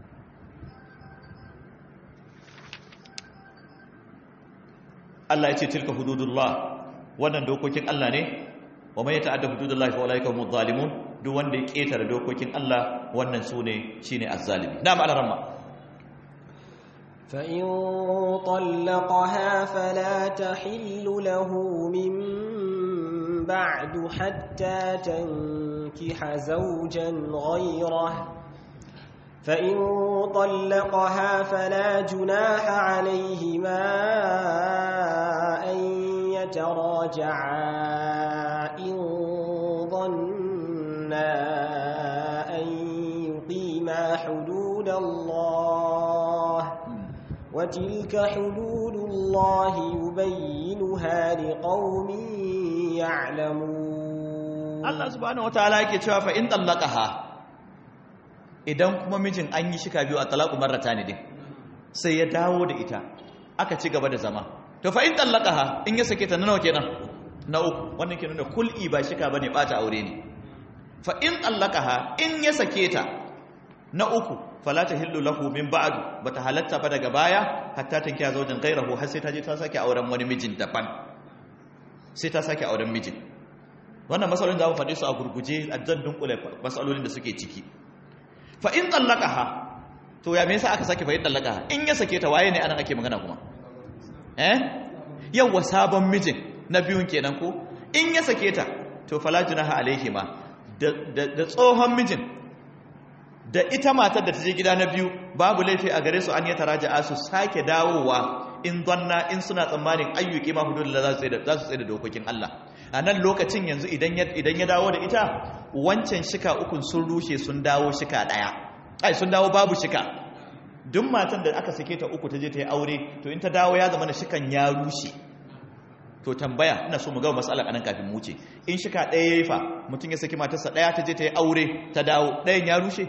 Allah ya ce tilka hududullah, wannan dokokin Allah ne, wa man yata'adda hududallahi fa ulaika humuz zalimun, duk wanda ya ketare dokokin Allah wannan sune shine azzalimi. Na'am al-ramma. fa in talaqaha fala tahillu lahu min ba'du hatta tankiha zawjan ghayrahu فإن طلقها فلا جناح عليهما أن يتراجعا إن ظنا أن يقيما حدود الله وتلك حدود الله يبينها لقوم يعلمون. Allah subhanahu wataala yake cewa fa in tallaqaha, idan kuma mijin an yi shika biyu a talaqu marratani din sai ya dawo da ita aka ci gaba da zama, to fa in tallaqaha, in ya sake ta na nawa kenan, na uku. Wannan ke nuna kul'i ba shika bane, bata aure ne. fa in tallaqaha, in ya sake ta na uku, fala tahillu lahu min ba'du, bata halatta ba daga baya hatta tankiya zawjan ghayrahu, har sai ta je ta sake auren wani mijin daban, sai ta sake auren mijin. Wannan masalolin da mu faɗe su a gurguje a jan dunkule masalolin da suke ciki. Fa in tallaqaha, to ya me yasa aka sake fa in tallaqaha? In ya sake ta, waye ne anan ake magana kuma? Eh yawa sabon mijin na biyun kenan ko. In ya sake ta, to fala junaha alaihima, da da tsohon mijin da ita matar da ta je gida na biyu, babu laifi a gare su an ya taraja'a, su sake dawowa in zanna, in suna tsammanin ayyuki ma hudud da za su tsaye da dokokin Allah. A nan lokacin yanzu idan ya dawo da ita, wancan shika ukun sun rushe, sun dawo shika daya, ai sun dawo babu shika. Duk matan da aka sake ta uku ta je ta yi aure, to in ta dawo ya zama na shikan ya rushe. To tambaya, ina so mu ga matsalar anan kafin mu wuce. In shika daya yayi fa, mutum ya saki matarsa daya ta je ta yi aure, ta dawo, dayan ya rushe?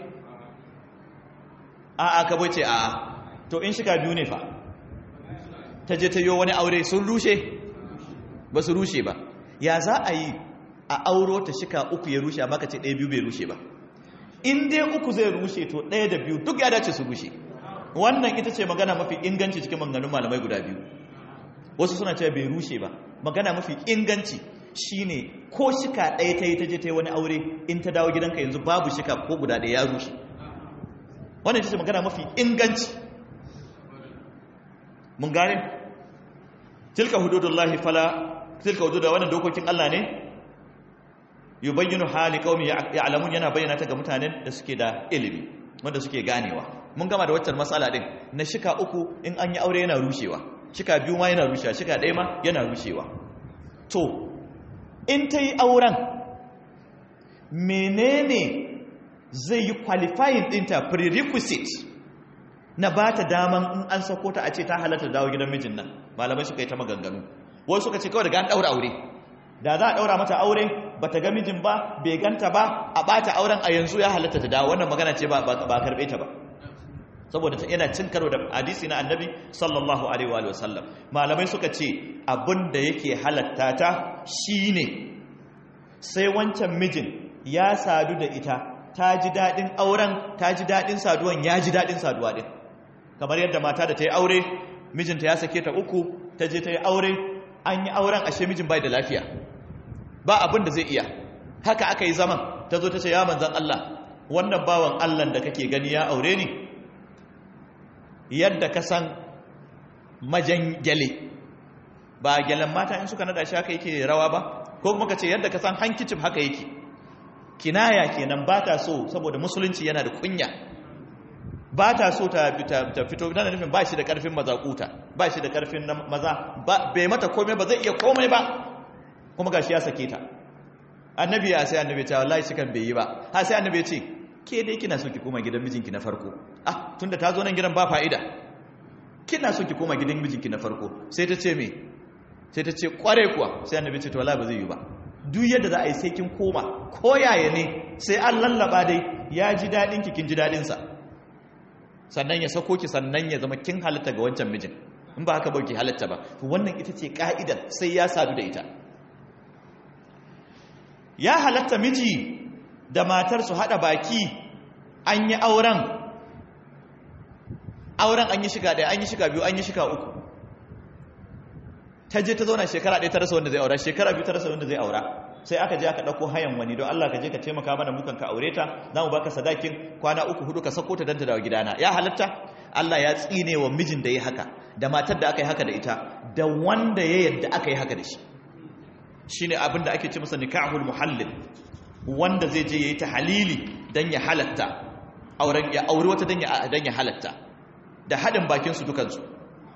A'a ka bace a'a. To in shika biyu ne fa, ta je ta yi wani aure, sun rushe? Ba su rushe ba. Ya za a yi a auro ta shika uku ya rushe, amma ka ce ɗaya biyu bai rushe ba? In dai uku zai rushe, to ɗaya da biyu duk ya dace su rushe. Wannan ita ce magana mafi inganci cikin maganganun malamai guda biyu. Wasu suna cewa bai rushe ba. Magana mafi inganci shine ko shika ɗaya ta yi ta je ta yi wani aure, in ta dawo gidanka yanzu babu shika ko guda ɗaya ya rushe. Wannan ita ce magana mafi inganci. Mun gane? Tilka hududullahi fala, tilka hududa, wannan dokokin Allah ne. Yubayyinu hali qaumi ya'lamun, yana bayyana ta ga mutanen da suke da ilimi, wanda suke ganewa. Mun gama da waccan matsala din na shika uku in an yi aure yana rushewa, shika biyu ma yana rushewa, shika ɗaya ma yana rushewa. To in ta yi auren, menene zai yi qualifying ɗinta, prerequisite na ba ta daman in an sako ta a ce ta halatta dawo gidan mijin nan? Malamai suka yi ta maganganu. Wasu suka ce kawai daga an ɗaura aure, da za a ɗaura mata aure ba ta ga mijin ba, bai ganta ba, a ɓata auren a yanzu ya halatta ta dawo. Wannan magana ce ba a karɓe ta ba, saboda ta yana cin karo da hadisi na annabi sallallahu alaihi wa sallam. Malamai suka ce abin da yake halatta ta shine sai wancan mijin ya sadu da ita, ta ji daɗin auren, ta ji daɗin saduwan, ya ji daɗin saduwa ɗin. Kamar yadda mata da ta yi aure, mijinta ya sake ta uku, ta je ta yi aure, an yi auren ashe mijin bai da lafiya, ba abin da zai iya. Haka aka yi zaman, ta zo ta ce ya manzan Allah, wannan bawan Allah da kake gani ya aure ni yadda ka san majan gyale, ba gyalen mata in suka nada shi haka yake rawa ba, ko kuma ka ce yadda ka san hankicin haka yake. Kinaya kenan, ba ta so, saboda musulunci yana da kunya, ba ta so ta fito, na nufin ba shi da karfin mazakuta, ba shi da karfin maza, bai mata komai ba, zai iya komai ba, kuma ga shi ya sake ta. Annabi ya sai annabi ta wallahi shi kan bai yi ba. Ha sai annabi ya ce ke dai kina so ki koma gidan mijinki na farko. Ah tunda ta zo nan gidan ba fa'ida, kina so ki koma gidan mijinki na farko. Sai ta ce me? Sai ta ce kware kuwa. Sai annabi ya ce to wallahi ba zai yi ba, duk yadda za a yi sai kin koma, ko yaya ne sai an lallaba dai, ya ji daɗin ki kin ji daɗin sa, sannan ya sako ki, sannan ya zama kin halatta ga wancan mijin. In ba haka ba ki halatta ba. To wannan ita ce ka'idar, sai ya sadu da ita. Ya halatta miji da matar su hada baki, an yi auren auren an yi shiga ɗaya, an yi shiga biyu, an yi shiga uku, ta je ta zauna shekara ɗaya ta rasa wanda zai aura, shekara biyu ta rasa wanda zai aura. Sai aka je aka ɗauko hayan wani, don Allah ka je ka taimaka mana, mukan ka aure ta, za mu baka sadakin kwana uku hudu, ka sako ta dan ta dawo gidana. Ya halatta? Allah ya tsine wa mijin da ya haka, da matar da aka yi haka da ita, da wanda ya yadda aka yi haka da shi. Shine abin da ake ce masa nikahul muhallil, wanda zai je yayi tahalili dan ya halatta auren, ya aure wata dan ya dan ya halatta, da hadin bakin su dukan su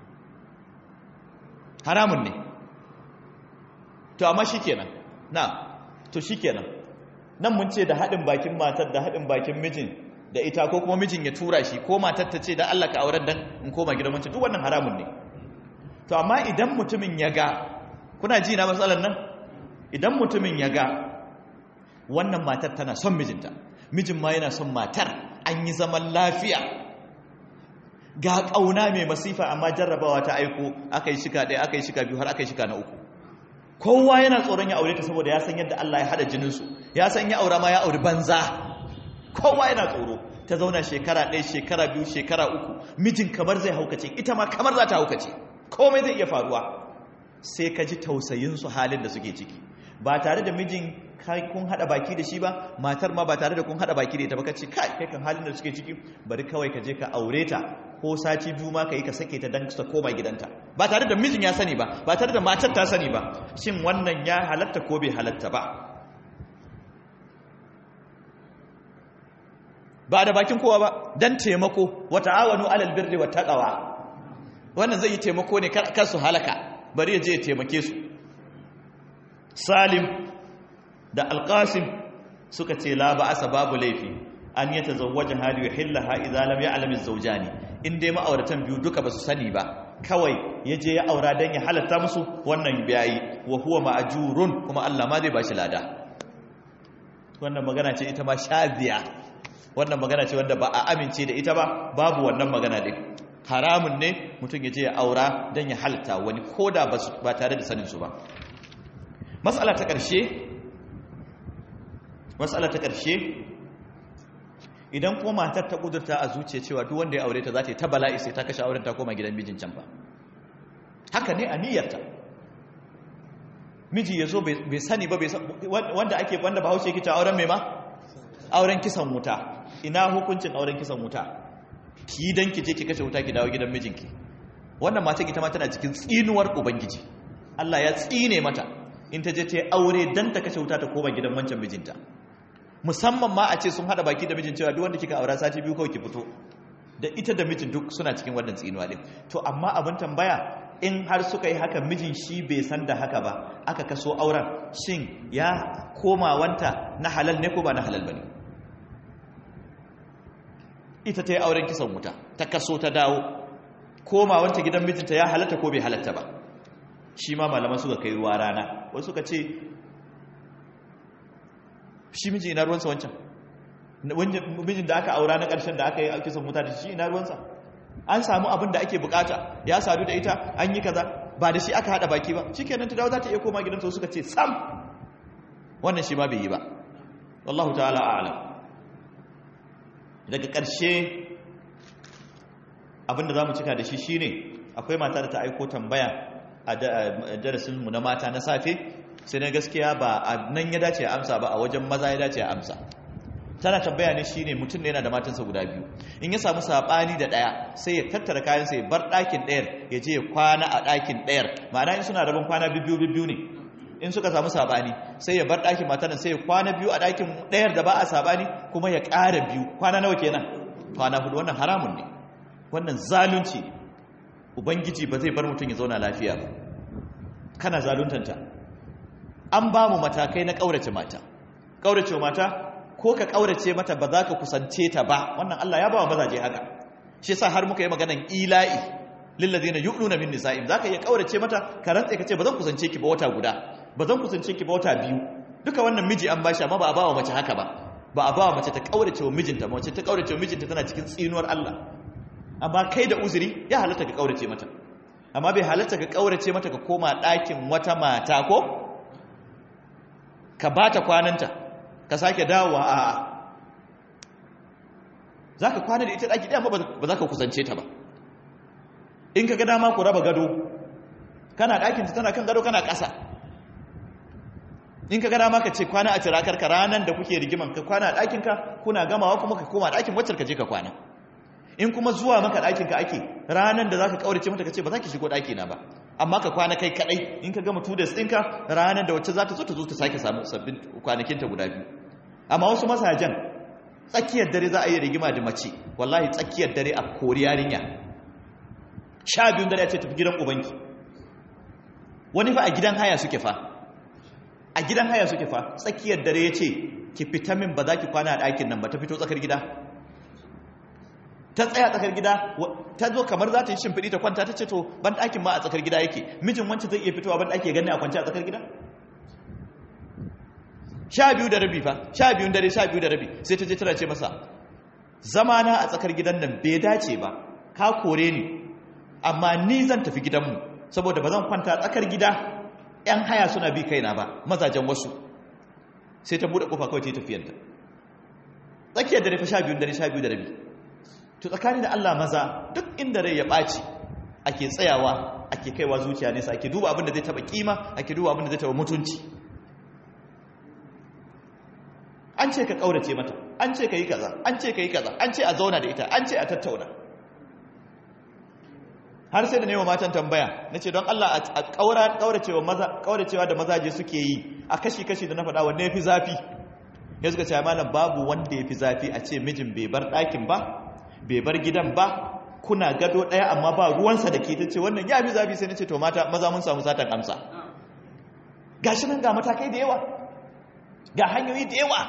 haramun ne. To amma shikenan, na to shikenan nan mun ce da hadin bakin matar, da hadin bakin mijin da ita, ko kuma mijin ya tura shi, ko matar ta ce dan Allah ka auren dan in koma gidan wancan, duk wannan haramun ne. To amma idan mutumin ya ga, kuna ji na matsalar nan, idan mutumin ya ga wannan matar tana son mijinta, mijin ma yana son matar, an yi zaman lafiya ga ƙauna mai masifa, amma jarrabawa ta aiko, aka yi shika ɗaya, aka yi shika biyu, har aka yi shika na uku. Kowa yana tsoron ya aure ta saboda ya san yadda Allah ya hada jininsu, ya san ya aura ma ya auri banza. Kowa yana tsoro. Ta zauna shekara ɗaya, shekara biyu, shekara uku, mijin kamar zai haukace, ita ma kamar za ta haukace, komai zai iya faruwa. Sai ka ji tausayinsu halin da suke ciki, ba tare da mijin kun haɗa baki da shi ba, matar ma ba tare da kun haɗa baki da ita ba, ka ce kai kai kan halin da suke ciki, bari kawai ka je ka aure ta, ko sati biyu ma ka yi ka sake ta don ta koma gidanta, ba tare da mijin ya sani ba, ba tare da matar ta sani ba. Shin wannan ya halatta ko bai halatta ba? Ba da bakin kowa ba, don taimako, wa ta'awanu alal birri wa taqwa. Wannan zai yi taimako ne kar su halaka, bari ya je ya taimake su. Salim da Alqasim suka ce la ba'asa, babu laifi an yi tazawwaja hali yuhillaha idza lam ya'lam az-zawjani, in dai ma'auratan biyu duka basu sani ba, kawai yaje ya aura dan ya halatta musu, wannan biyayi, wa huwa ma'jurun, kuma Allah ma zai bashi lada. Wannan magana ce ita ma shaziya, wannan magana ce wanda ba a amince da ita ba, babu wannan magana din. Haramun ne mutum yaje ya aura dan ya halatta wani, koda ba tare da sanin su ba. Mas'ala ta ƙarshe Matsala ta ƙarshe, idan kuma matar ta ƙudurta a zuciya cewa duk wanda ya aure ta za ta yi ta bala'i sai ta kashe auren ta koma gidan mijin can ba, haka ne a niyyarta. Miji ya zo bai sani ba, wanda ake wanda Bahaushe yake cewa auren mai ma auren kisan wuta. Ina hukuncin auren kisan wuta? Ki dan ki je ki kashe wuta ki dawo gidan mijinki. Wannan matar ita ma tana cikin tsinuwar Ubangiji. Allah ya tsine mata in ta je ta yi aure dan ta kashe wuta ta koma gidan wancan mijinta. Musamman ma a ce sun hada baki da mijin cewa duk wanda kika aura sati biyu kawai ki fito, da ita da mijin duk suna cikin wannan tsinuwa din. To amma abin tambaya, in har suka yi haka mijin shi bai san da haka ba, aka kaso auren, shin ya koma wanta na halal ne ko ba na halal bane? Ita ta yi auren kisan wuta, ta kaso ta dawo, koma wanta gidan mijinta ya halatta ko bai halatta ba? Shi ma malaman suka kai ruwa rana. Wasu suka ce shi miji ina ruwansa wancan, mijin da aka aura na ƙarshen da aka yi kisan wuta da shi ina ruwansa? An samu abin da ake bukata, ya sadu da ita, an yi kaza, ba da shi aka hada baki ba, shikenan ta dawo za ta iya koma gidansa. Suka ce sam, wannan shi ma bai yi ba. Wallahu ta'ala a'lam. Daga ƙarshe abin da za mu cika da shi shine, akwai mata da ta aiko tambaya a darasinmu na mata na safe, sai na gaskiya ba a nan ya dace a amsa ba, a wajen maza ya dace a amsa. Tana tambaya ne shine, mutum ne yana da matansa guda biyu, in ya samu sabani da ɗaya sai ya tattara kayansa ya bar ɗakin ɗayar ya je ya kwana a ɗakin ɗayar. Ma'ana in suna rabin kwana biyu biyu ne, in suka samu sabani sai ya bar ɗakin matan sai ya kwana biyu a ɗakin ɗayar da ba a sabani, kuma ya ƙara biyu. Kwana nawa kenan? Kwana hudu. Wannan haramun ne, wannan zalunci. Ubangiji ba zai bar mutum ya zauna lafiya ba, kana zaluntanta. An ba mu matakai na ƙaurace mata. Ƙaurace mata, ko ka ƙaurace mata ba za ka kusance ta ba, wannan Allah ya ba wa mazaje haka. Shi yasa har muka yi maganan ila'i lillazina yu'luna min nisa'im. Zaka iya ƙaurace mata, ka rantsa ka ce ba zan kusance ki ba wata guda, ba zan kusance ki ba wata biyu. Duka wannan miji an bashi, amma ba a ba wa mace haka ba. Ba a ba wa mace ta ƙaurace wa mijinta, mace ta ƙaurace wa mijinta tana cikin tsinuwar Allah. Amma kai da uzuri ya halatta ka ƙaurace mata, amma bai halatta ka ƙaurace mata ka koma ɗakin wata mata ko ka ba ta kwananta ka sake dawowa. A'a, za ka kwana da ita ɗaki ɗaya, ba za ka kusance ta ba. In ka ga dama ku raba gado, kana ɗakinta tana kan gado kana ƙasa. In ka ga dama ka ce kwana a tirakar ka, ranar da kuke rigiman ka kwana a ɗakinka, kuna gamawa kuma ka koma ɗakin wacce ka je ka kwana. In kuma zuwa maka ɗakinka ake, ranar da za ka ƙaurace mata ka ce ba za ki shigo ɗakina ba, amma ka kwana kai kaɗai. In ka gama tudas ɗinka, ranar da wacce za ta zo ta zo ta sake samu sabbin kwanakinta guda biyu. Amma wasu masajan tsakiyar dare za a yi rigima da mace, wallahi tsakiyar dare a kori yarinya, sha biyun dare a ce tafi gidan ubanki. Wani fa a gidan haya suke fa, a gidan haya suke fa, tsakiyar dare ya ce ki fita min, ba za ki kwana a ɗakin nan ba, ta fito tsakar gida. Ta tsaya tsakar gida, ta zo kamar za ta yi shimfiɗi ta kwanta, ta ce to ban ɗakin ma a tsakar gida yake, mijin wancan zai iya fitowa ban ɗaki ya gani a kwanci a tsakar gida? sha biyu da rabi fa sha biyun dare sha biyu da rabi sai ta je tana ce masa zamana a tsakar gidan nan bai dace ba, ka kore ni amma ni zan tafi gidanmu saboda ba zan kwanta tsakar gida yan haya suna bi kaina ba, mazajen wasu. sai ta bude kofa kawai ta tafiyanta tsakiyar dare fa sha biyun dare sha biyu da rabi. to tsakani da Allah maza duk inda rai ya ɓaci ake tsayawa ake kaiwa zuciya nesa, ake duba abin da zai taba kima, ake duba abin da zai taba mutunci. an ce ka kaurace mata, an ce ka yi kaza, an ce ka yi kaza, an ce a zauna da ita, an ce a tattauna. har sai da newa matan tambaya na ce don Allah a kauracewa maza, kauracewa da mazaje suke yi a kashi-kashi da na faɗa wanne ya fi zafi. ya suka ce malam babu wanda ya fi zafi a ce mijin bai bar ɗakin ba, bai bar gidan ba, kuna gado ɗaya amma ba ruwansa da ke, ta ce wannan ya fi zafi. sai na ce to mata maza mun samu satan amsa. gashi nan ga matakai da yawa, ga hanyoyi da yawa.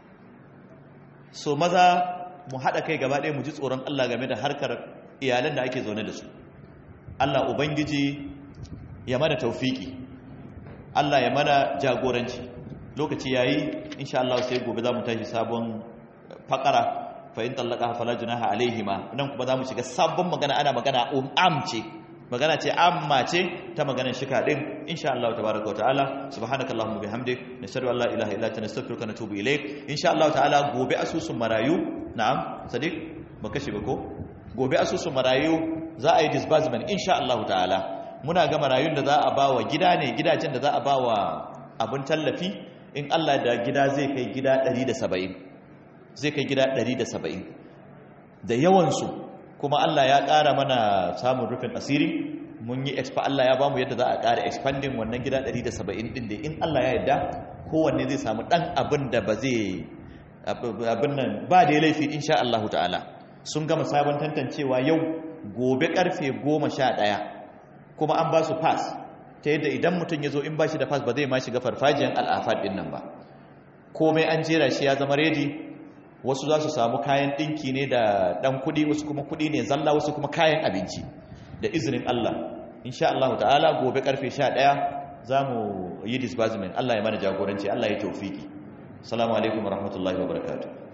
so maza mu haɗa kai gaba ɗaya mu ji tsoron Allah game da harkar iyalan da ake zaune da su. Allah Ubangiji ya mana taufiki, Allah ya mana jagoranci. lokaci yayi insha Allah sai gobe za mu tashi sabon fakara fa in tallaqaha fala junaha alaihima. nan kuma za mu shiga sabon magana, ana magana um amce magana ce amma ce ta maganar shika din insha Allah tabaaraka wa ta'ala. subhanakallahumma bihamdik nashhadu an la ilaha illa anta nastaghfiruka wa natubu ilaik. insha Allah ta'ala gobe asusun marayu, na'am sadiq ba kashe ba ko, gobe asusun marayu za a yi disbursement insha Allah ta'ala. muna ga marayun da za a bawa gida ne, gidajen da za a bawa abin tallafi in Allah da gida zai kai gida ɗari da saba'in, zai kai gida ɗari da saba'in da yawansu. kuma Allah ya ƙara mana samun rufin asiri, mun yi expa, Allah ya bamu yadda za a ƙara expanding wannan gida ɗari da saba'in ɗin da in Allah ya yarda kowanne zai samu ɗan abin da ba zai abin nan ba da ya laifi insha Allah ta'ala. sun gama sabon tantancewa yau, gobe karfe goma sha ɗaya kuma an ba su pass ta yadda idan mutum ya zo in ba shi da pass ba zai ma shiga farfajiyar al'afad ɗin nan ba. komai an jera shi ya zama ready. wasu za su samu kayan ɗinki ne da ɗan kuɗi, wasu kuma kuɗi ne zalla, wasu kuma kayan abinci da izinin Allah. insha Allah ta'ala gobe karfe sha ɗaya za mu yi disbursement. Allah ya mana jagoranci, Allah ya taufiki. Assalamu alaikum wa rahmatullahi wa barakatuh.